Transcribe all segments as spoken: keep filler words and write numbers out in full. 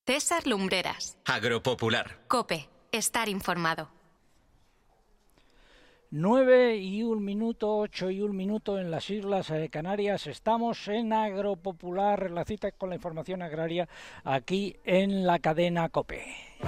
César Lumbreras. Agropopular. COPE. Estar informado. Nueve y un minuto, ocho y un minuto en las Islas Canarias. Estamos en Agropopular, la cita con la información agraria aquí en la cadena COPE.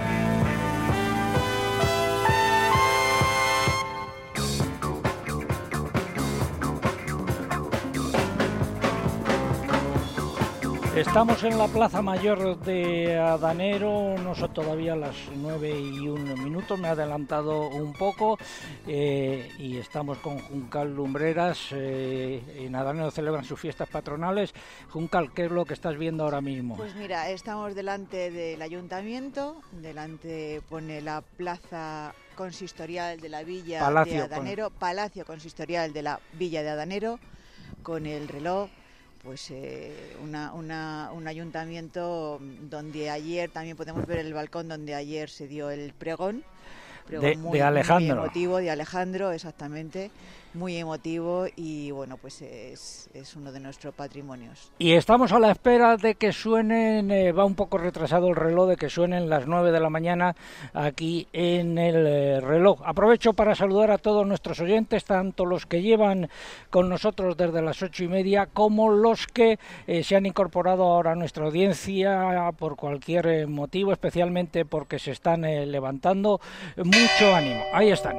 Estamos en la Plaza Mayor de Adanero, no son todavía las nueve y un minuto, me he adelantado un poco, eh, y estamos con Juncal Lumbreras. Eh, en Adanero celebran sus fiestas patronales. Juncal, ¿qué es lo que estás viendo ahora mismo? Pues mira, estamos delante del ayuntamiento, delante pone la Plaza Consistorial de la Villa Palacio, de Adanero, con... Palacio Consistorial de la Villa de Adanero, con el reloj. Pues eh, una, una, un ayuntamiento donde ayer también podemos ver el balcón donde ayer se dio el pregón, pregón de, muy, de Alejandro. muy emotivo, de Alejandro, exactamente, muy emotivo, y bueno, pues es, es uno de nuestros patrimonios. Y estamos a la espera de que suenen, eh, va un poco retrasado el reloj, de que suenen las nueve de la mañana aquí en el eh, reloj. Aprovecho para saludar a todos nuestros oyentes, tanto los que llevan con nosotros desde las ocho y media, como los que eh, se han incorporado ahora a nuestra audiencia por cualquier eh, motivo, especialmente porque se están eh, levantando. Mucho ánimo, ahí están.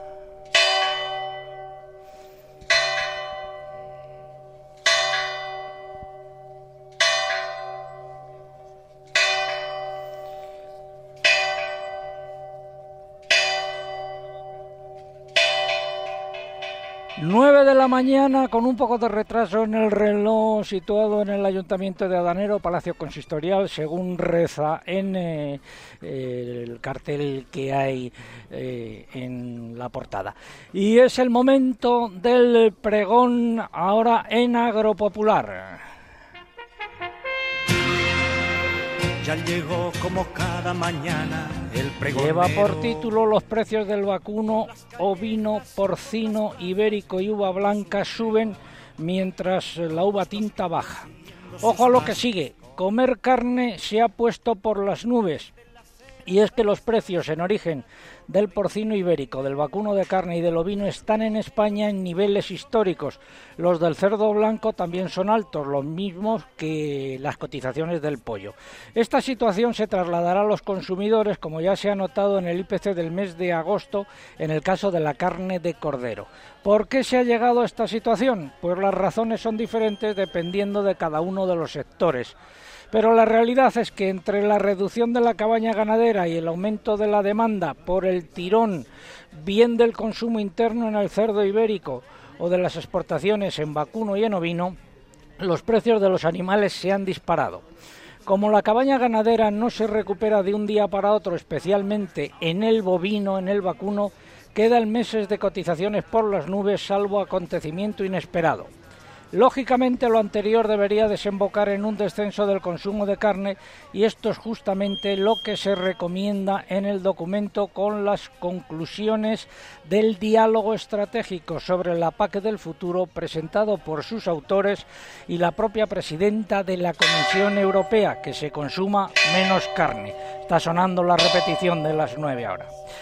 nueve de la mañana, con un poco de retraso en el reloj, situado en el Ayuntamiento de Adanero, Palacio Consistorial, según reza en eh, el cartel que hay eh, en la portada. Y es el momento del pregón ahora en Agropopular. Ya llegó como cada mañana el pregonero. Lleva por título: los precios del vacuno, ovino, porcino, ibérico y uva blanca suben mientras la uva tinta baja. Ojo a lo que sigue: comer carne se ha puesto por las nubes. Y es que los precios en origen del porcino ibérico, del vacuno de carne y del ovino están en España en niveles históricos. Los del cerdo blanco también son altos, los mismos que las cotizaciones del pollo. Esta situación se trasladará a los consumidores, como ya se ha notado en el I P C del mes de agosto, en el caso de la carne de cordero. ¿Por qué se ha llegado a esta situación? Pues las razones son diferentes dependiendo de cada uno de los sectores. Pero la realidad es que entre la reducción de la cabaña ganadera y el aumento de la demanda por el tirón, bien del consumo interno en el cerdo ibérico o de las exportaciones en vacuno y en ovino, los precios de los animales se han disparado. Como la cabaña ganadera no se recupera de un día para otro, especialmente en el bovino, en el vacuno, quedan meses de cotizaciones por las nubes, salvo acontecimiento inesperado. Lógicamente, lo anterior debería desembocar en un descenso del consumo de carne, y esto es justamente lo que se recomienda en el documento con las conclusiones del diálogo estratégico sobre la P A C del futuro, presentado por sus autores y la propia presidenta de la Comisión Europea: que se consuma menos carne. Está sonando la repetición de las nueve ahora.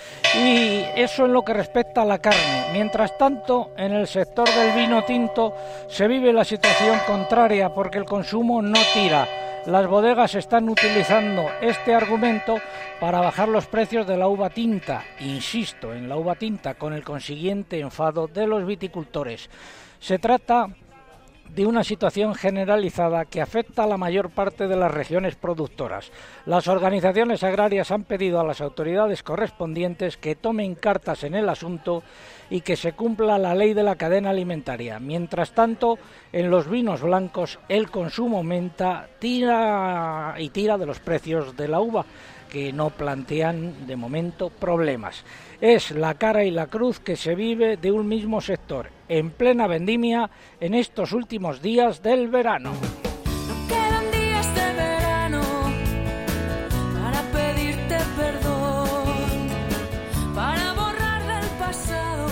Y eso en lo que respecta a la carne. Mientras tanto, en el sector del vino tinto se vive la situación contraria, porque el consumo no tira. Las bodegas están utilizando este argumento para bajar los precios de la uva tinta. Insisto, en la uva tinta, con el consiguiente enfado de los viticultores. Se trata de una situación generalizada que afecta a la mayor parte de las regiones productoras. Las organizaciones agrarias han pedido a las autoridades correspondientes que tomen cartas en el asunto y que se cumpla la ley de la cadena alimentaria. Mientras tanto, en los vinos blancos el consumo aumenta, tira y tira de los precios de la uva, que no plantean de momento problemas. Es la cara y la cruz que se vive de un mismo sector, en plena vendimia, en estos últimos días del verano. No quedan días de verano para pedirte perdón, para borrar del pasado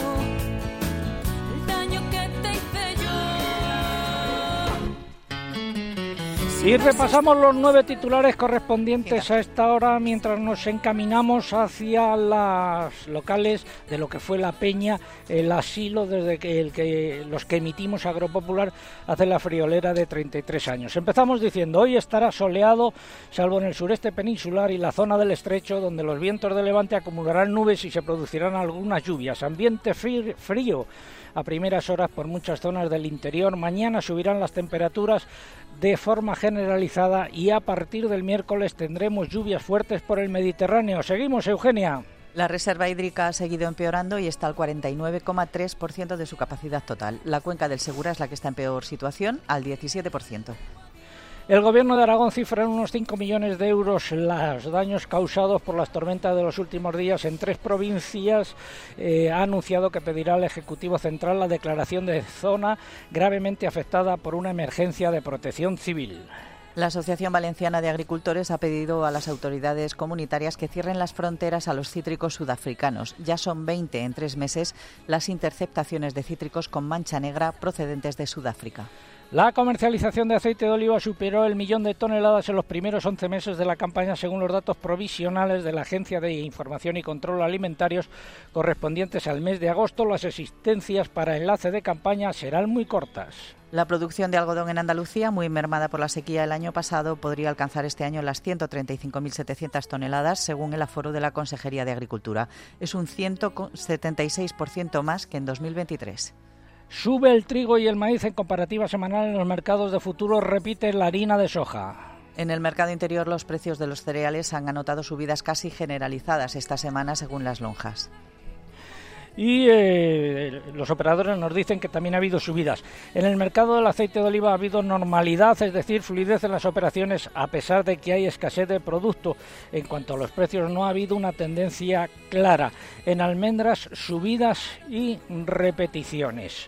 el daño que te hice yo. Y repasamos los nueve titulares correspondientes a esta hora mientras nos encaminamos hacia las locales de lo que fue la Peña, el asilo desde que, el que los que emitimos Agropopular hace la friolera de treinta y tres años. Empezamos diciendo, hoy estará soleado, salvo en el sureste peninsular y la zona del estrecho, donde los vientos de levante acumularán nubes y se producirán algunas lluvias. Ambiente frío a primeras horas por muchas zonas del interior. Mañana subirán las temperaturas de forma generalizada y a partir del miércoles tendremos lluvias fuertes por el Mediterráneo. Seguimos, Eugenia. La reserva hídrica ha seguido empeorando y está al cuarenta y nueve coma tres por ciento de su capacidad total. La cuenca del Segura es la que está en peor situación, al diecisiete por ciento. El Gobierno de Aragón cifra en unos cinco millones de euros los daños causados por las tormentas de los últimos días en tres provincias. Eh, ha anunciado que pedirá al Ejecutivo Central la declaración de zona gravemente afectada por una emergencia de protección civil. La Asociación Valenciana de Agricultores ha pedido a las autoridades comunitarias que cierren las fronteras a los cítricos sudafricanos. Ya son veinte en tres meses las interceptaciones de cítricos con mancha negra procedentes de Sudáfrica. La comercialización de aceite de oliva superó el millón de toneladas en los primeros once meses de la campaña, según los datos provisionales de la Agencia de Información y Control Alimentarios correspondientes al mes de agosto. Las existencias para enlace de campaña serán muy cortas. La producción de algodón en Andalucía, muy mermada por la sequía el año pasado, podría alcanzar este año las ciento treinta y cinco mil setecientas toneladas, según el aforo de la Consejería de Agricultura. Es un ciento setenta y seis por ciento más que en dos mil veintitrés. Sube el trigo y el maíz en comparativa semanal en los mercados de futuros, repite la harina de soja. En el mercado interior los precios de los cereales han anotado subidas casi generalizadas esta semana según las lonjas. Y eh, los operadores nos dicen que también ha habido subidas. En el mercado del aceite de oliva ha habido normalidad, es decir, fluidez en las operaciones, a pesar de que hay escasez de producto. En cuanto a los precios, no ha habido una tendencia clara. En almendras, subidas y repeticiones.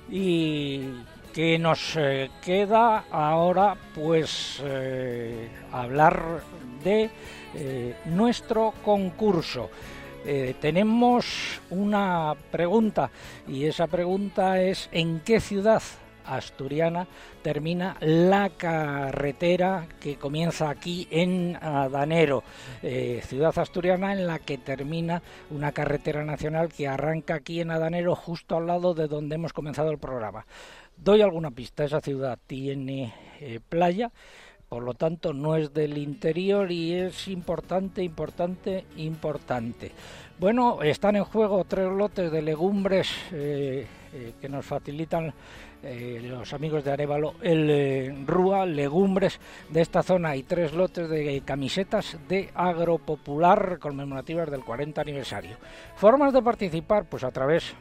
Y que nos eh, queda ahora, pues, eh, hablar de eh, nuestro concurso. Eh, tenemos una pregunta y esa pregunta es: ¿en qué ciudad asturiana termina la carretera que comienza aquí en Adanero? Eh, ciudad asturiana en la que termina una carretera nacional que arranca aquí en Adanero, justo al lado de donde hemos comenzado el programa. Doy alguna pista: esa ciudad tiene eh, playa. Por lo tanto, no es del interior y es importante, importante, importante. Bueno, están en juego tres lotes de legumbres eh, eh, que nos facilitan eh, los amigos de Arévalo, el eh, Rúa, legumbres de esta zona, y tres lotes de camisetas de Agropopular conmemorativas del cuarenta aniversario. Formas de participar, pues a través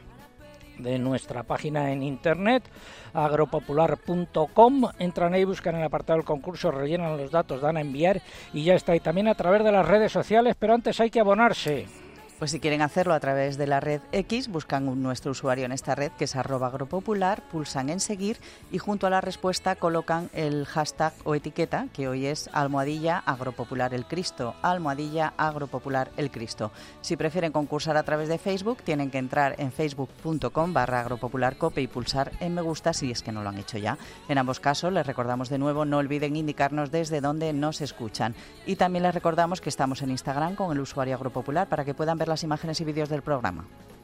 de nuestra página en internet, agropopular punto com. Entran ahí, buscan el apartado del concurso, rellenan los datos, dan a enviar y ya está. Y también a través de las redes sociales, pero antes hay que abonarse. Pues si quieren hacerlo a través de la red X, buscan un, nuestro usuario en esta red, que es arroba agropopular, pulsan en seguir y junto a la respuesta colocan el hashtag o etiqueta, que hoy es almohadilla agropopular el Cristo, almohadilla agropopular el Cristo. Si prefieren concursar a través de Facebook, tienen que entrar en facebook punto com barra agropopularcope y pulsar en me gusta si es que no lo han hecho ya. En ambos casos, les recordamos de nuevo, no olviden indicarnos desde dónde nos escuchan. Y también les recordamos que estamos en Instagram con el usuario agropopular para que puedan ver las imágenes y vídeos del programa.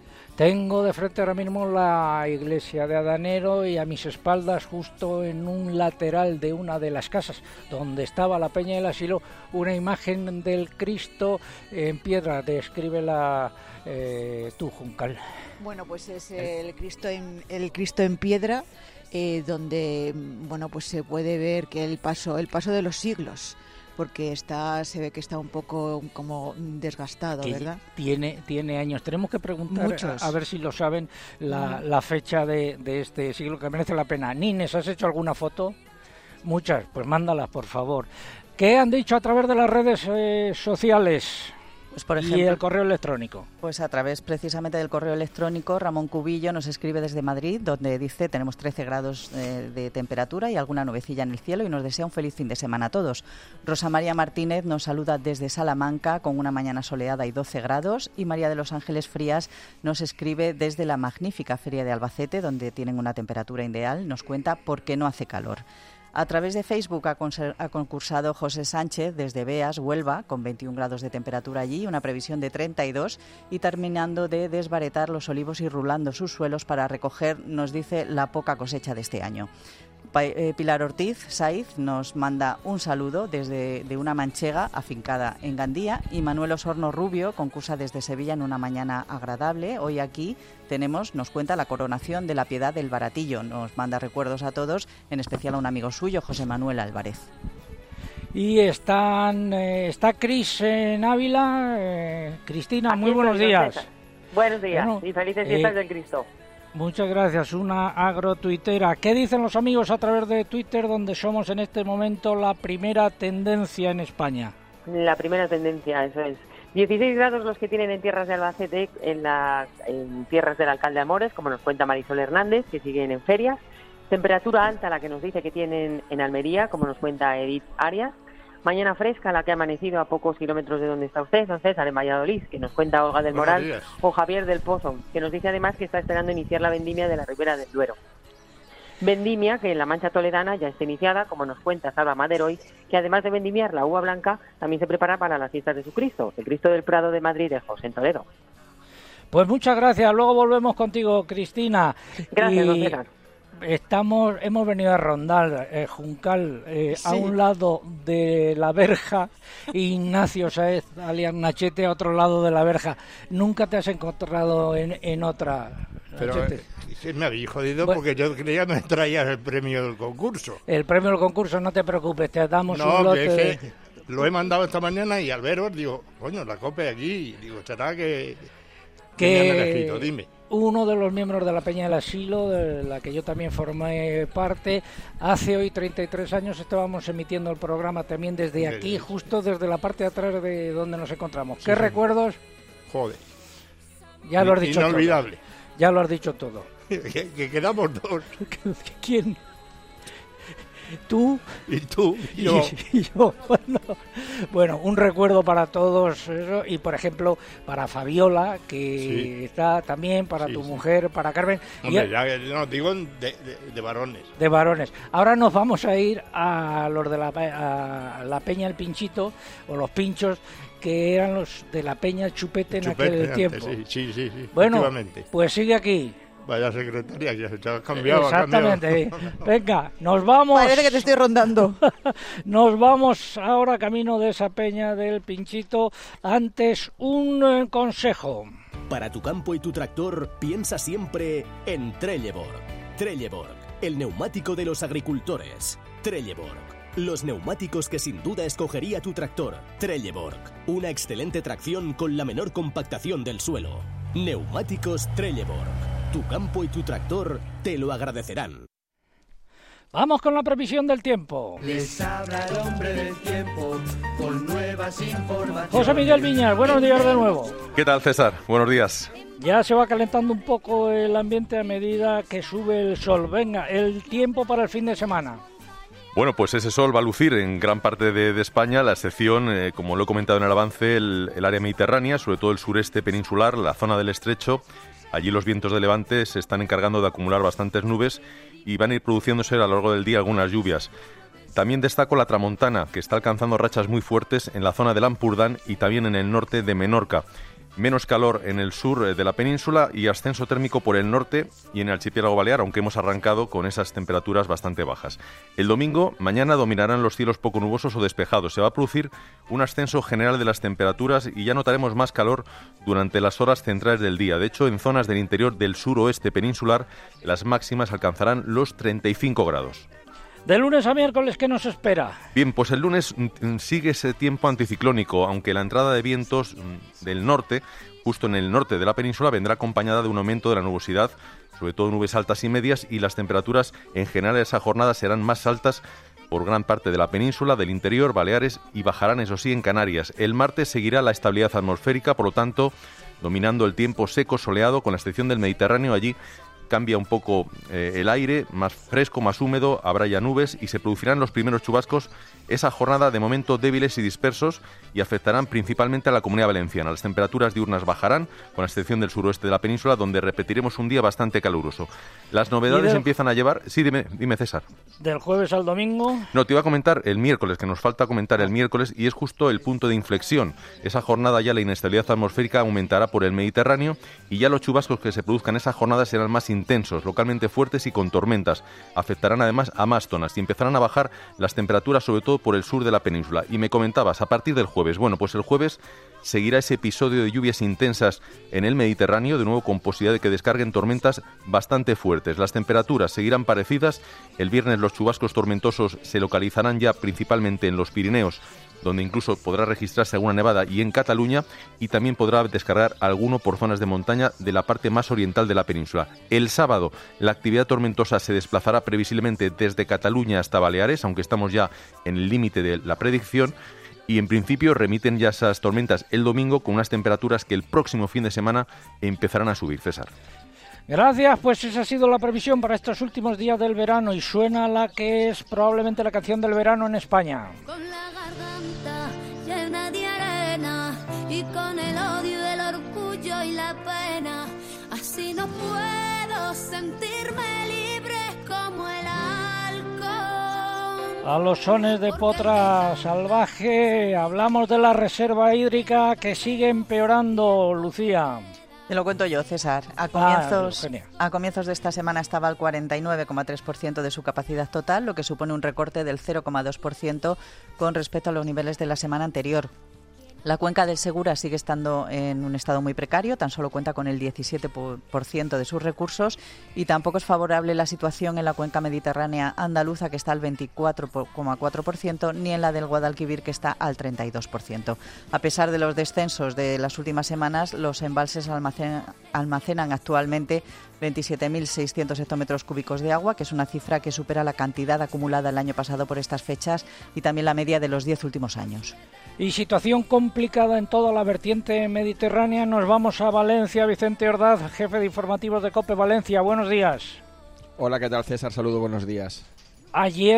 Tengo de frente ahora mismo la iglesia de Adanero y a mis espaldas, justo en un lateral de una de las casas donde estaba la Peña del Asilo, una imagen del Cristo en piedra. Descríbela eh, tú, Juncal. Bueno, pues es el Cristo en, el Cristo en piedra, eh, donde bueno, pues se puede ver que el paso, el paso de los siglos, porque está, se ve que está un poco como desgastado, que ¿verdad? Tiene, tiene años. Tenemos que preguntar, a, a ver si lo saben, la, la fecha de, de este siglo, que merece la pena. Nines, ¿has hecho alguna foto? Muchas, pues mándalas, por favor. ¿Qué han dicho a través de las redes eh, sociales? Pues por ejemplo, y el correo electrónico. Pues a través precisamente del correo electrónico, Ramón Cubillo nos escribe desde Madrid, donde dice: tenemos trece grados eh, de temperatura y alguna nubecilla en el cielo, y nos desea un feliz fin de semana a todos. Rosa María Martínez nos saluda desde Salamanca con una mañana soleada y doce grados, y María de los Ángeles Frías nos escribe desde la magnífica Feria de Albacete, donde tienen una temperatura ideal. Nos cuenta por qué no hace calor. A través de Facebook ha, ha concursado José Sánchez desde Beas, Huelva, con veintiún grados de temperatura allí, una previsión de treinta y dos, y terminando de desbaretar los olivos y rulando sus suelos para recoger, nos dice, la poca cosecha de este año. Pilar Ortiz Saiz nos manda un saludo desde de una manchega afincada en Gandía, y Manuel Osorno Rubio concursa desde Sevilla en una mañana agradable. Hoy aquí tenemos, nos cuenta la coronación de la Piedad del Baratillo. Nos manda recuerdos a todos, en especial a un amigo suyo, José Manuel Álvarez. Y están, eh, está Cris en Ávila. Eh, Cristina, aquí muy buenos días. Buenos días bueno, y felices fiestas eh, del Cristo. Muchas gracias, una agrotuitera. ¿Qué dicen los amigos a través de Twitter, donde somos en este momento la primera tendencia en España? La primera tendencia, eso es. dieciséis grados los que tienen en tierras de Albacete, en, la, en tierras del alcalde Amores, como nos cuenta Marisol Hernández, que siguen en ferias. Temperatura alta la que nos dice que tienen en Almería, como nos cuenta Edith Arias. Mañana fresca la que ha amanecido a pocos kilómetros de donde está usted, don César, en Valladolid, que nos cuenta Olga del Moral, o Javier del Pozo, que nos dice además que está esperando iniciar la vendimia de la Ribera del Duero. Vendimia que en la Mancha Toledana ya está iniciada, como nos cuenta Salva Maderoy, que además de vendimiar la uva blanca, también se prepara para las fiestas de su Cristo, el Cristo del Prado de Madrid de José en Toledo. Pues muchas gracias, luego volvemos contigo, Cristina. Gracias, y... don César. Estamos, hemos venido a Rondal, eh, Juncal, eh, sí. a un lado de la verja, y Ignacio Sáez, alias Nachete, a otro lado de la verja. ¿Nunca te has encontrado en, en otra, Nachete? Pero sí, me habéis jodido bueno, porque yo creía que me traías el premio del concurso. El premio del concurso, no te preocupes, te damos no, un lote. Que es que lo he mandado esta mañana y al veros digo, coño, la copia aquí, digo, será que... que me han elegido, dime. Uno de los miembros de la Peña del Asilo, de la que yo también formé parte, hace hoy treinta y tres años estábamos emitiendo el programa también desde aquí, justo desde la parte de atrás de donde nos encontramos. Sí, ¿Qué sí. recuerdos? Joder. Ya lo has dicho Inolvidable. todo. Ya lo has dicho todo. que, que quedamos dos. ¿Quién? Tú y tú y yo, y, y yo. Bueno, bueno, un recuerdo para todos eso, y por ejemplo para Fabiola, que sí. está también, para sí, tu sí. mujer, para Carmen. Hombre, y, ya no digo de, de, de varones. De varones. Ahora nos vamos a ir a los de la, a la Peña El Pinchito, o los Pinchos, que eran los de la Peña Chupete en Chupete aquel antes, tiempo. Sí, sí, sí, sí. Bueno, pues sigue aquí. Vaya secretaria, que se ha cambiado. Exactamente. Ha cambiado. Venga, nos vamos. Parece que te estoy rondando. Nos vamos ahora camino de esa Peña del Pinchito. Antes, un eh, consejo. Para tu campo y tu tractor, piensa siempre en Trelleborg. Trelleborg, el neumático de los agricultores. Trelleborg, los neumáticos que sin duda escogería tu tractor. Trelleborg, una excelente tracción con la menor compactación del suelo. Neumáticos Trelleborg. Tu campo y tu tractor te lo agradecerán. Vamos con la previsión del tiempo. Les habla el hombre del tiempo con nuevas informaciones. José Miguel Viñas, buenos días de nuevo. ¿Qué tal, César? Buenos días. Ya se va calentando un poco el ambiente a medida que sube el sol. Venga, el tiempo para el fin de semana. Bueno, pues ese sol va a lucir en gran parte de, de España, la excepción, eh, como lo he comentado en el avance, el, el área mediterránea, sobre todo el sureste peninsular, la zona del Estrecho. Allí los vientos de levante se están encargando de acumular bastantes nubes y van a ir produciéndose a lo largo del día algunas lluvias. También destaco la tramontana, que está alcanzando rachas muy fuertes en la zona del Ampurdán y también en el norte de Menorca. Menos calor en el sur de la península y ascenso térmico por el norte y en el archipiélago balear, aunque hemos arrancado con esas temperaturas bastante bajas. El domingo, mañana dominarán los cielos poco nubosos o despejados. Se va a producir un ascenso general de las temperaturas y ya notaremos más calor durante las horas centrales del día. De hecho, en zonas del interior del suroeste peninsular, las máximas alcanzarán los treinta y cinco grados. De lunes a miércoles, ¿qué nos espera? Bien, pues el lunes sigue ese tiempo anticiclónico, aunque la entrada de vientos del norte, justo en el norte de la península, vendrá acompañada de un aumento de la nubosidad, sobre todo nubes altas y medias, y las temperaturas en general esa jornada serán más altas por gran parte de la península, del interior, Baleares, y bajarán, eso sí, en Canarias. El martes seguirá la estabilidad atmosférica, por lo tanto, dominando el tiempo seco, soleado, con la excepción del Mediterráneo. Allí cambia un poco eh, el aire, más fresco, más húmedo, habrá ya nubes y se producirán los primeros chubascos esa jornada, de momento débiles y dispersos, y afectarán principalmente a la Comunidad Valenciana. Las temperaturas diurnas bajarán, con la excepción del suroeste de la península, donde repetiremos un día bastante caluroso. Las novedades del... empiezan a llevar... Sí, dime, dime, César. ¿Del jueves al domingo? No, te iba a comentar el miércoles, que nos falta comentar el miércoles, y es justo el punto de inflexión. Esa jornada ya la inestabilidad atmosférica aumentará por el Mediterráneo, y ya los chubascos que se produzcan esa jornada serán más intensos, localmente fuertes y con tormentas. Afectarán además a más zonas y empezarán a bajar las temperaturas, sobre todo por el sur de la península. Y me comentabas, a partir del jueves, bueno, pues el jueves seguirá ese episodio de lluvias intensas en el Mediterráneo, de nuevo con posibilidad de que descarguen tormentas bastante fuertes. Las temperaturas seguirán parecidas. El viernes los chubascos tormentosos se localizarán ya principalmente en los Pirineos, donde incluso podrá registrarse alguna nevada, y en Cataluña, y también podrá descargar alguno por zonas de montaña de la parte más oriental de la península. El sábado la actividad tormentosa se desplazará previsiblemente desde Cataluña hasta Baleares, aunque estamos ya en el límite de la predicción, y en principio remiten ya esas tormentas el domingo, con unas temperaturas que el próximo fin de semana empezarán a subir. César. Gracias, pues esa ha sido la previsión para estos últimos días del verano, y suena la que es probablemente la canción del verano en España. Con la garganta llena de arena y con el odio, el orgullo y la pena, así no puedo sentirme libre como el halcón. A los sones de Potra Salvaje hablamos de la reserva hídrica, que sigue empeorando, Lucía. Te lo cuento yo, César. A comienzos, ah, a comienzos de esta semana estaba al cuarenta y nueve coma tres por ciento de su capacidad total, lo que supone un recorte del cero coma dos por ciento con respecto a los niveles de la semana anterior. La cuenca del Segura sigue estando en un estado muy precario, tan solo cuenta con el diecisiete por ciento de sus recursos, y tampoco es favorable la situación en la cuenca mediterránea andaluza, que está al veinticuatro coma cuatro por ciento, ni en la del Guadalquivir, que está al treinta y dos por ciento. A pesar de los descensos de las últimas semanas, los embalses almacenan, almacenan actualmente veintisiete mil seiscientos hectómetros cúbicos de agua, que es una cifra que supera la cantidad acumulada el año pasado por estas fechas y también la media de los diez últimos años. Y situación complicada en toda la vertiente mediterránea. Nos vamos a Valencia. Vicente Ordaz, jefe de informativos de COPE Valencia. Buenos días. Hola, ¿qué tal, César? Saludo, buenos días. Ayer,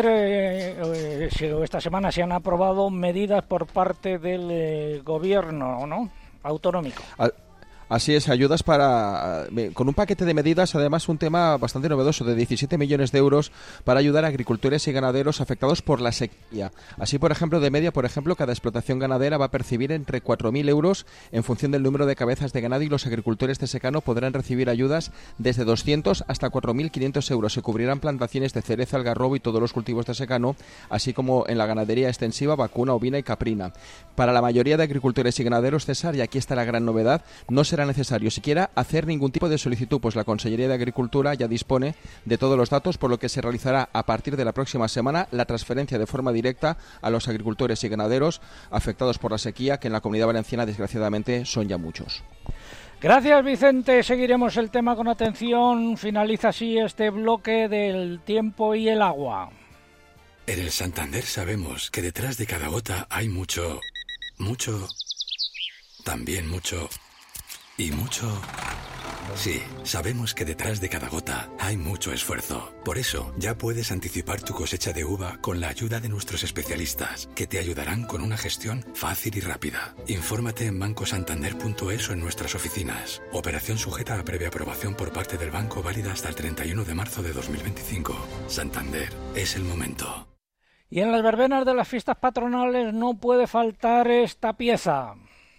eh, eh, esta semana, se han aprobado medidas por parte del eh, gobierno, ¿no?, autonómico. Al... Así es, ayudas para, con un paquete de medidas, además un tema bastante novedoso, de diecisiete millones de euros para ayudar a agricultores y ganaderos afectados por la sequía. Así, por ejemplo, de media, por ejemplo, cada explotación ganadera va a percibir entre cuatro mil euros en función del número de cabezas de ganado, y los agricultores de secano podrán recibir ayudas desde doscientos hasta cuatro mil quinientos euros. Se cubrirán plantaciones de cereza, algarrobo y todos los cultivos de secano, así como en la ganadería extensiva, vacuna, ovina y caprina. Para la mayoría de agricultores y ganaderos, César, y aquí está la gran novedad, no se será necesario siquiera hacer ningún tipo de solicitud, pues la Consellería de Agricultura ya dispone de todos los datos, por lo que se realizará a partir de la próxima semana la transferencia de forma directa a los agricultores y ganaderos afectados por la sequía, que en la Comunidad Valenciana desgraciadamente son ya muchos. Gracias, Vicente. Seguiremos el tema con atención. Finaliza así este bloque del tiempo y el agua. En el Santander sabemos que detrás de cada gota hay mucho, mucho, también mucho... Y mucho... Sí, sabemos que detrás de cada gota hay mucho esfuerzo. Por eso, ya puedes anticipar tu cosecha de uva con la ayuda de nuestros especialistas, que te ayudarán con una gestión fácil y rápida. Infórmate en banco santander punto es o en nuestras oficinas. Operación sujeta a previa aprobación por parte del banco, válida hasta el treinta y uno de marzo de dos mil veinticinco. Santander, es el momento. Y en las verbenas de las fiestas patronales no puede faltar esta pieza.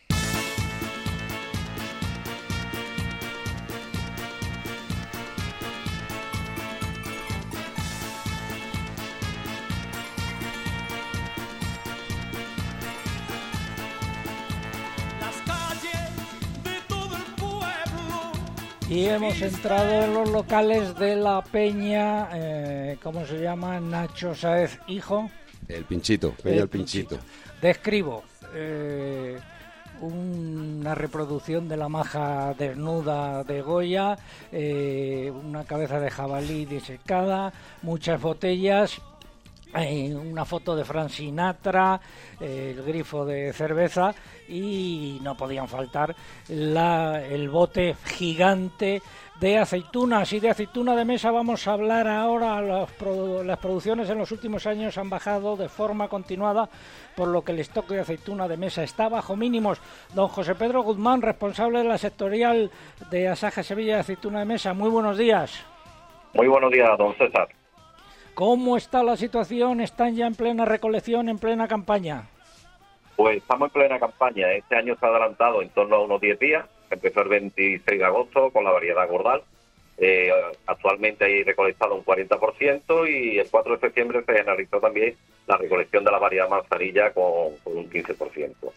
Y hemos entrado en los locales de la Peña, eh, ¿cómo se llama? Nacho Sáez Hijo. El Pinchito, Peña El, el Pinchito. Pinchito. Describo eh, una reproducción de la maja desnuda de Goya, eh, una cabeza de jabalí disecada, muchas botellas eh, una foto de Frank Sinatra, eh, el grifo de cerveza, y no podían faltar la, el bote gigante de aceitunas. Y de aceituna de mesa vamos a hablar ahora. Las, produ- las producciones en los últimos años han bajado de forma continuada, por lo que el stock de aceituna de mesa está bajo mínimos. Don José Pedro Guzmán, responsable de la sectorial de Asaja Sevilla de aceituna de mesa, muy buenos días. Muy buenos días, don César. ¿Cómo está la situación? ¿Están ya en plena recolección, en plena campaña? Pues estamos en plena campaña. Este año se ha adelantado en torno a unos diez días. Empezó el veintiséis de agosto con la variedad Gordal. Eh, actualmente hay recolectado un cuarenta por ciento y el cuatro de septiembre se analizó también la recolección de la variedad manzanilla con, con un quince por ciento.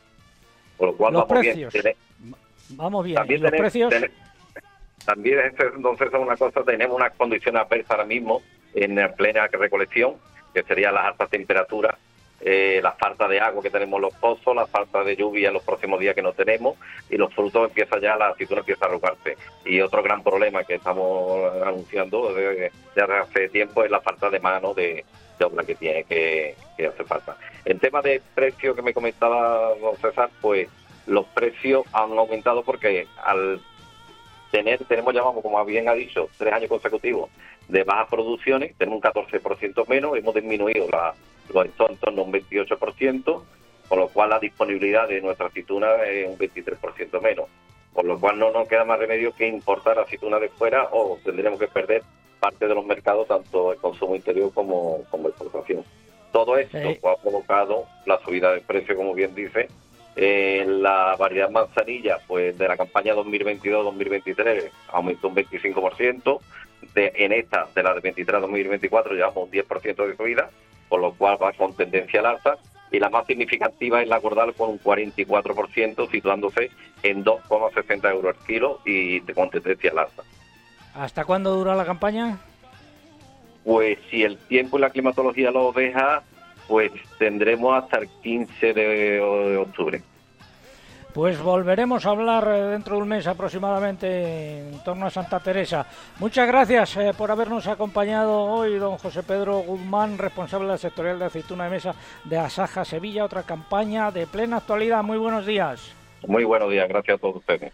Por lo cual los vamos precios. bien. Vamos bien. También ¿Y los tenemos, precios? Tenemos, también, entonces, es una cosa, tenemos unas condiciones adversas ahora mismo en plena recolección, que serían las altas temperaturas, eh, la falta de agua que tenemos en los pozos, la falta de lluvia en los próximos días que no tenemos, y los frutos empiezan ya, la aceituna empieza a arrugarse. Y otro gran problema que estamos anunciando desde, desde hace tiempo es la falta de mano de, de obra que tiene, que, que hace falta. En tema de precio que me comentaba don César, pues los precios han aumentado porque al tener, tenemos ya, vamos, como bien ha dicho, tres años consecutivos de bajas producciones, tenemos un catorce por ciento menos, hemos disminuido la, los stocks en torno a un veintiocho por ciento, con lo cual la disponibilidad de nuestra aceituna es un veintitrés por ciento menos, por lo cual no nos queda más remedio que importar aceituna de fuera o tendremos que perder parte de los mercados, tanto el consumo interior como, como exportación. Todo esto Sí. ha provocado la subida de precio, como bien dice. Eh, la variedad manzanilla, pues de la campaña dos mil veintidós dos mil veintitrés aumentó un veinticinco por ciento, de, en esta, de la de veintitrés dos mil veinticuatro, llevamos un diez por ciento de subida, por lo cual va con tendencia al alza, y la más significativa es la Gordal con un cuarenta y cuatro por ciento, situándose en dos coma sesenta euros el kilo y con tendencia al alza. ¿Hasta cuándo dura la campaña? Pues si el tiempo y la climatología lo deja, pues tendremos hasta el quince de octubre. Pues volveremos a hablar eh, dentro de un mes aproximadamente en torno a Santa Teresa. Muchas gracias eh, por habernos acompañado hoy, don José Pedro Guzmán, responsable de la sectorial de aceituna de mesa de Asaja Sevilla, otra campaña de plena actualidad. Muy buenos días. Muy buenos días, gracias a todos ustedes.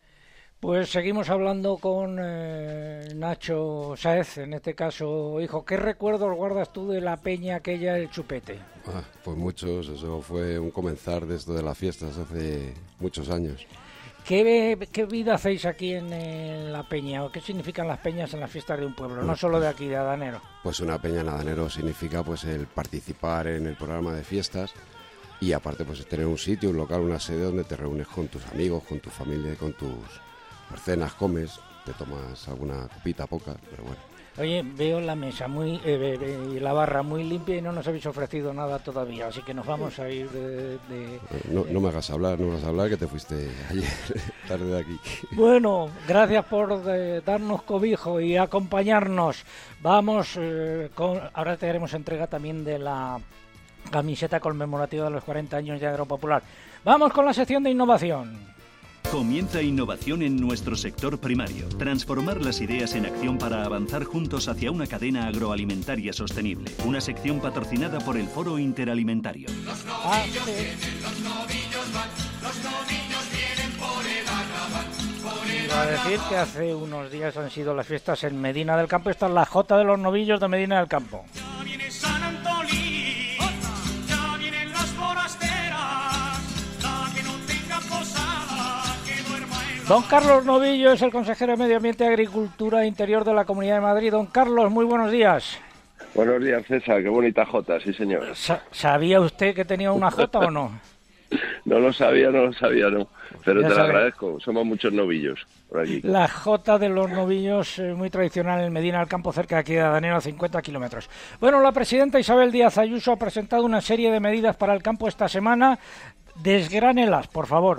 Pues seguimos hablando con eh, Nacho Sáez, en este caso, hijo. ¿Qué recuerdos guardas tú de la peña aquella del Chupete? Ah, pues muchos, eso fue un comenzar de esto de las fiestas hace muchos años. ¿Qué, qué vida hacéis aquí en, en la peña? ¿O qué significan las peñas en las fiestas de un pueblo? No solo de aquí, de Adanero. Pues una peña en Adanero significa pues el participar en el programa de fiestas y aparte pues tener un sitio, un local, una sede donde te reúnes con tus amigos, con tu familia, con tus cenas, comes, te tomas alguna copita, poca, pero bueno. Oye, veo la mesa muy eh, eh, y la barra muy limpia y no nos habéis ofrecido nada todavía, así que nos vamos a ir de... de No, no me hagas hablar, no me hagas hablar, que te fuiste ayer tarde de aquí. Bueno, gracias por eh, darnos cobijo y acompañarnos. Vamos, eh, con, ahora te haremos entrega también de la camiseta conmemorativa de los cuarenta años de Agropopular. Vamos con la sección de innovación. Comienza innovación en nuestro sector primario. Transformar las ideas en acción para avanzar juntos hacia una cadena agroalimentaria sostenible. Una sección patrocinada por el Foro Interalimentario. Los novillos vienen, los novillos van, los novillos vienen por el arrabal, por el Iba a decir que hace unos días han sido las fiestas en Medina del Campo. Esta es la Jota de los Novillos de Medina del Campo. Ya viene San Antolín, ya vienen las forasteras, la que no tenga posada. Don Carlos Novillo es el consejero de Medio Ambiente, Agricultura e Interior de la Comunidad de Madrid. Don Carlos, muy buenos días. Buenos días, César. Qué bonita jota, sí, señor. Sa- ¿Sabía usted que tenía una jota o no? No lo sabía, no lo sabía, no. Pero Ya te lo sabe. agradezco. Somos muchos novillos por aquí. La Jota de los Novillos, eh, muy tradicional en Medina del Campo, cerca de aquí de Adanero, a cincuenta kilómetros. Bueno, la presidenta Isabel Díaz Ayuso ha presentado una serie de medidas para el campo esta semana. Desgránelas, por favor.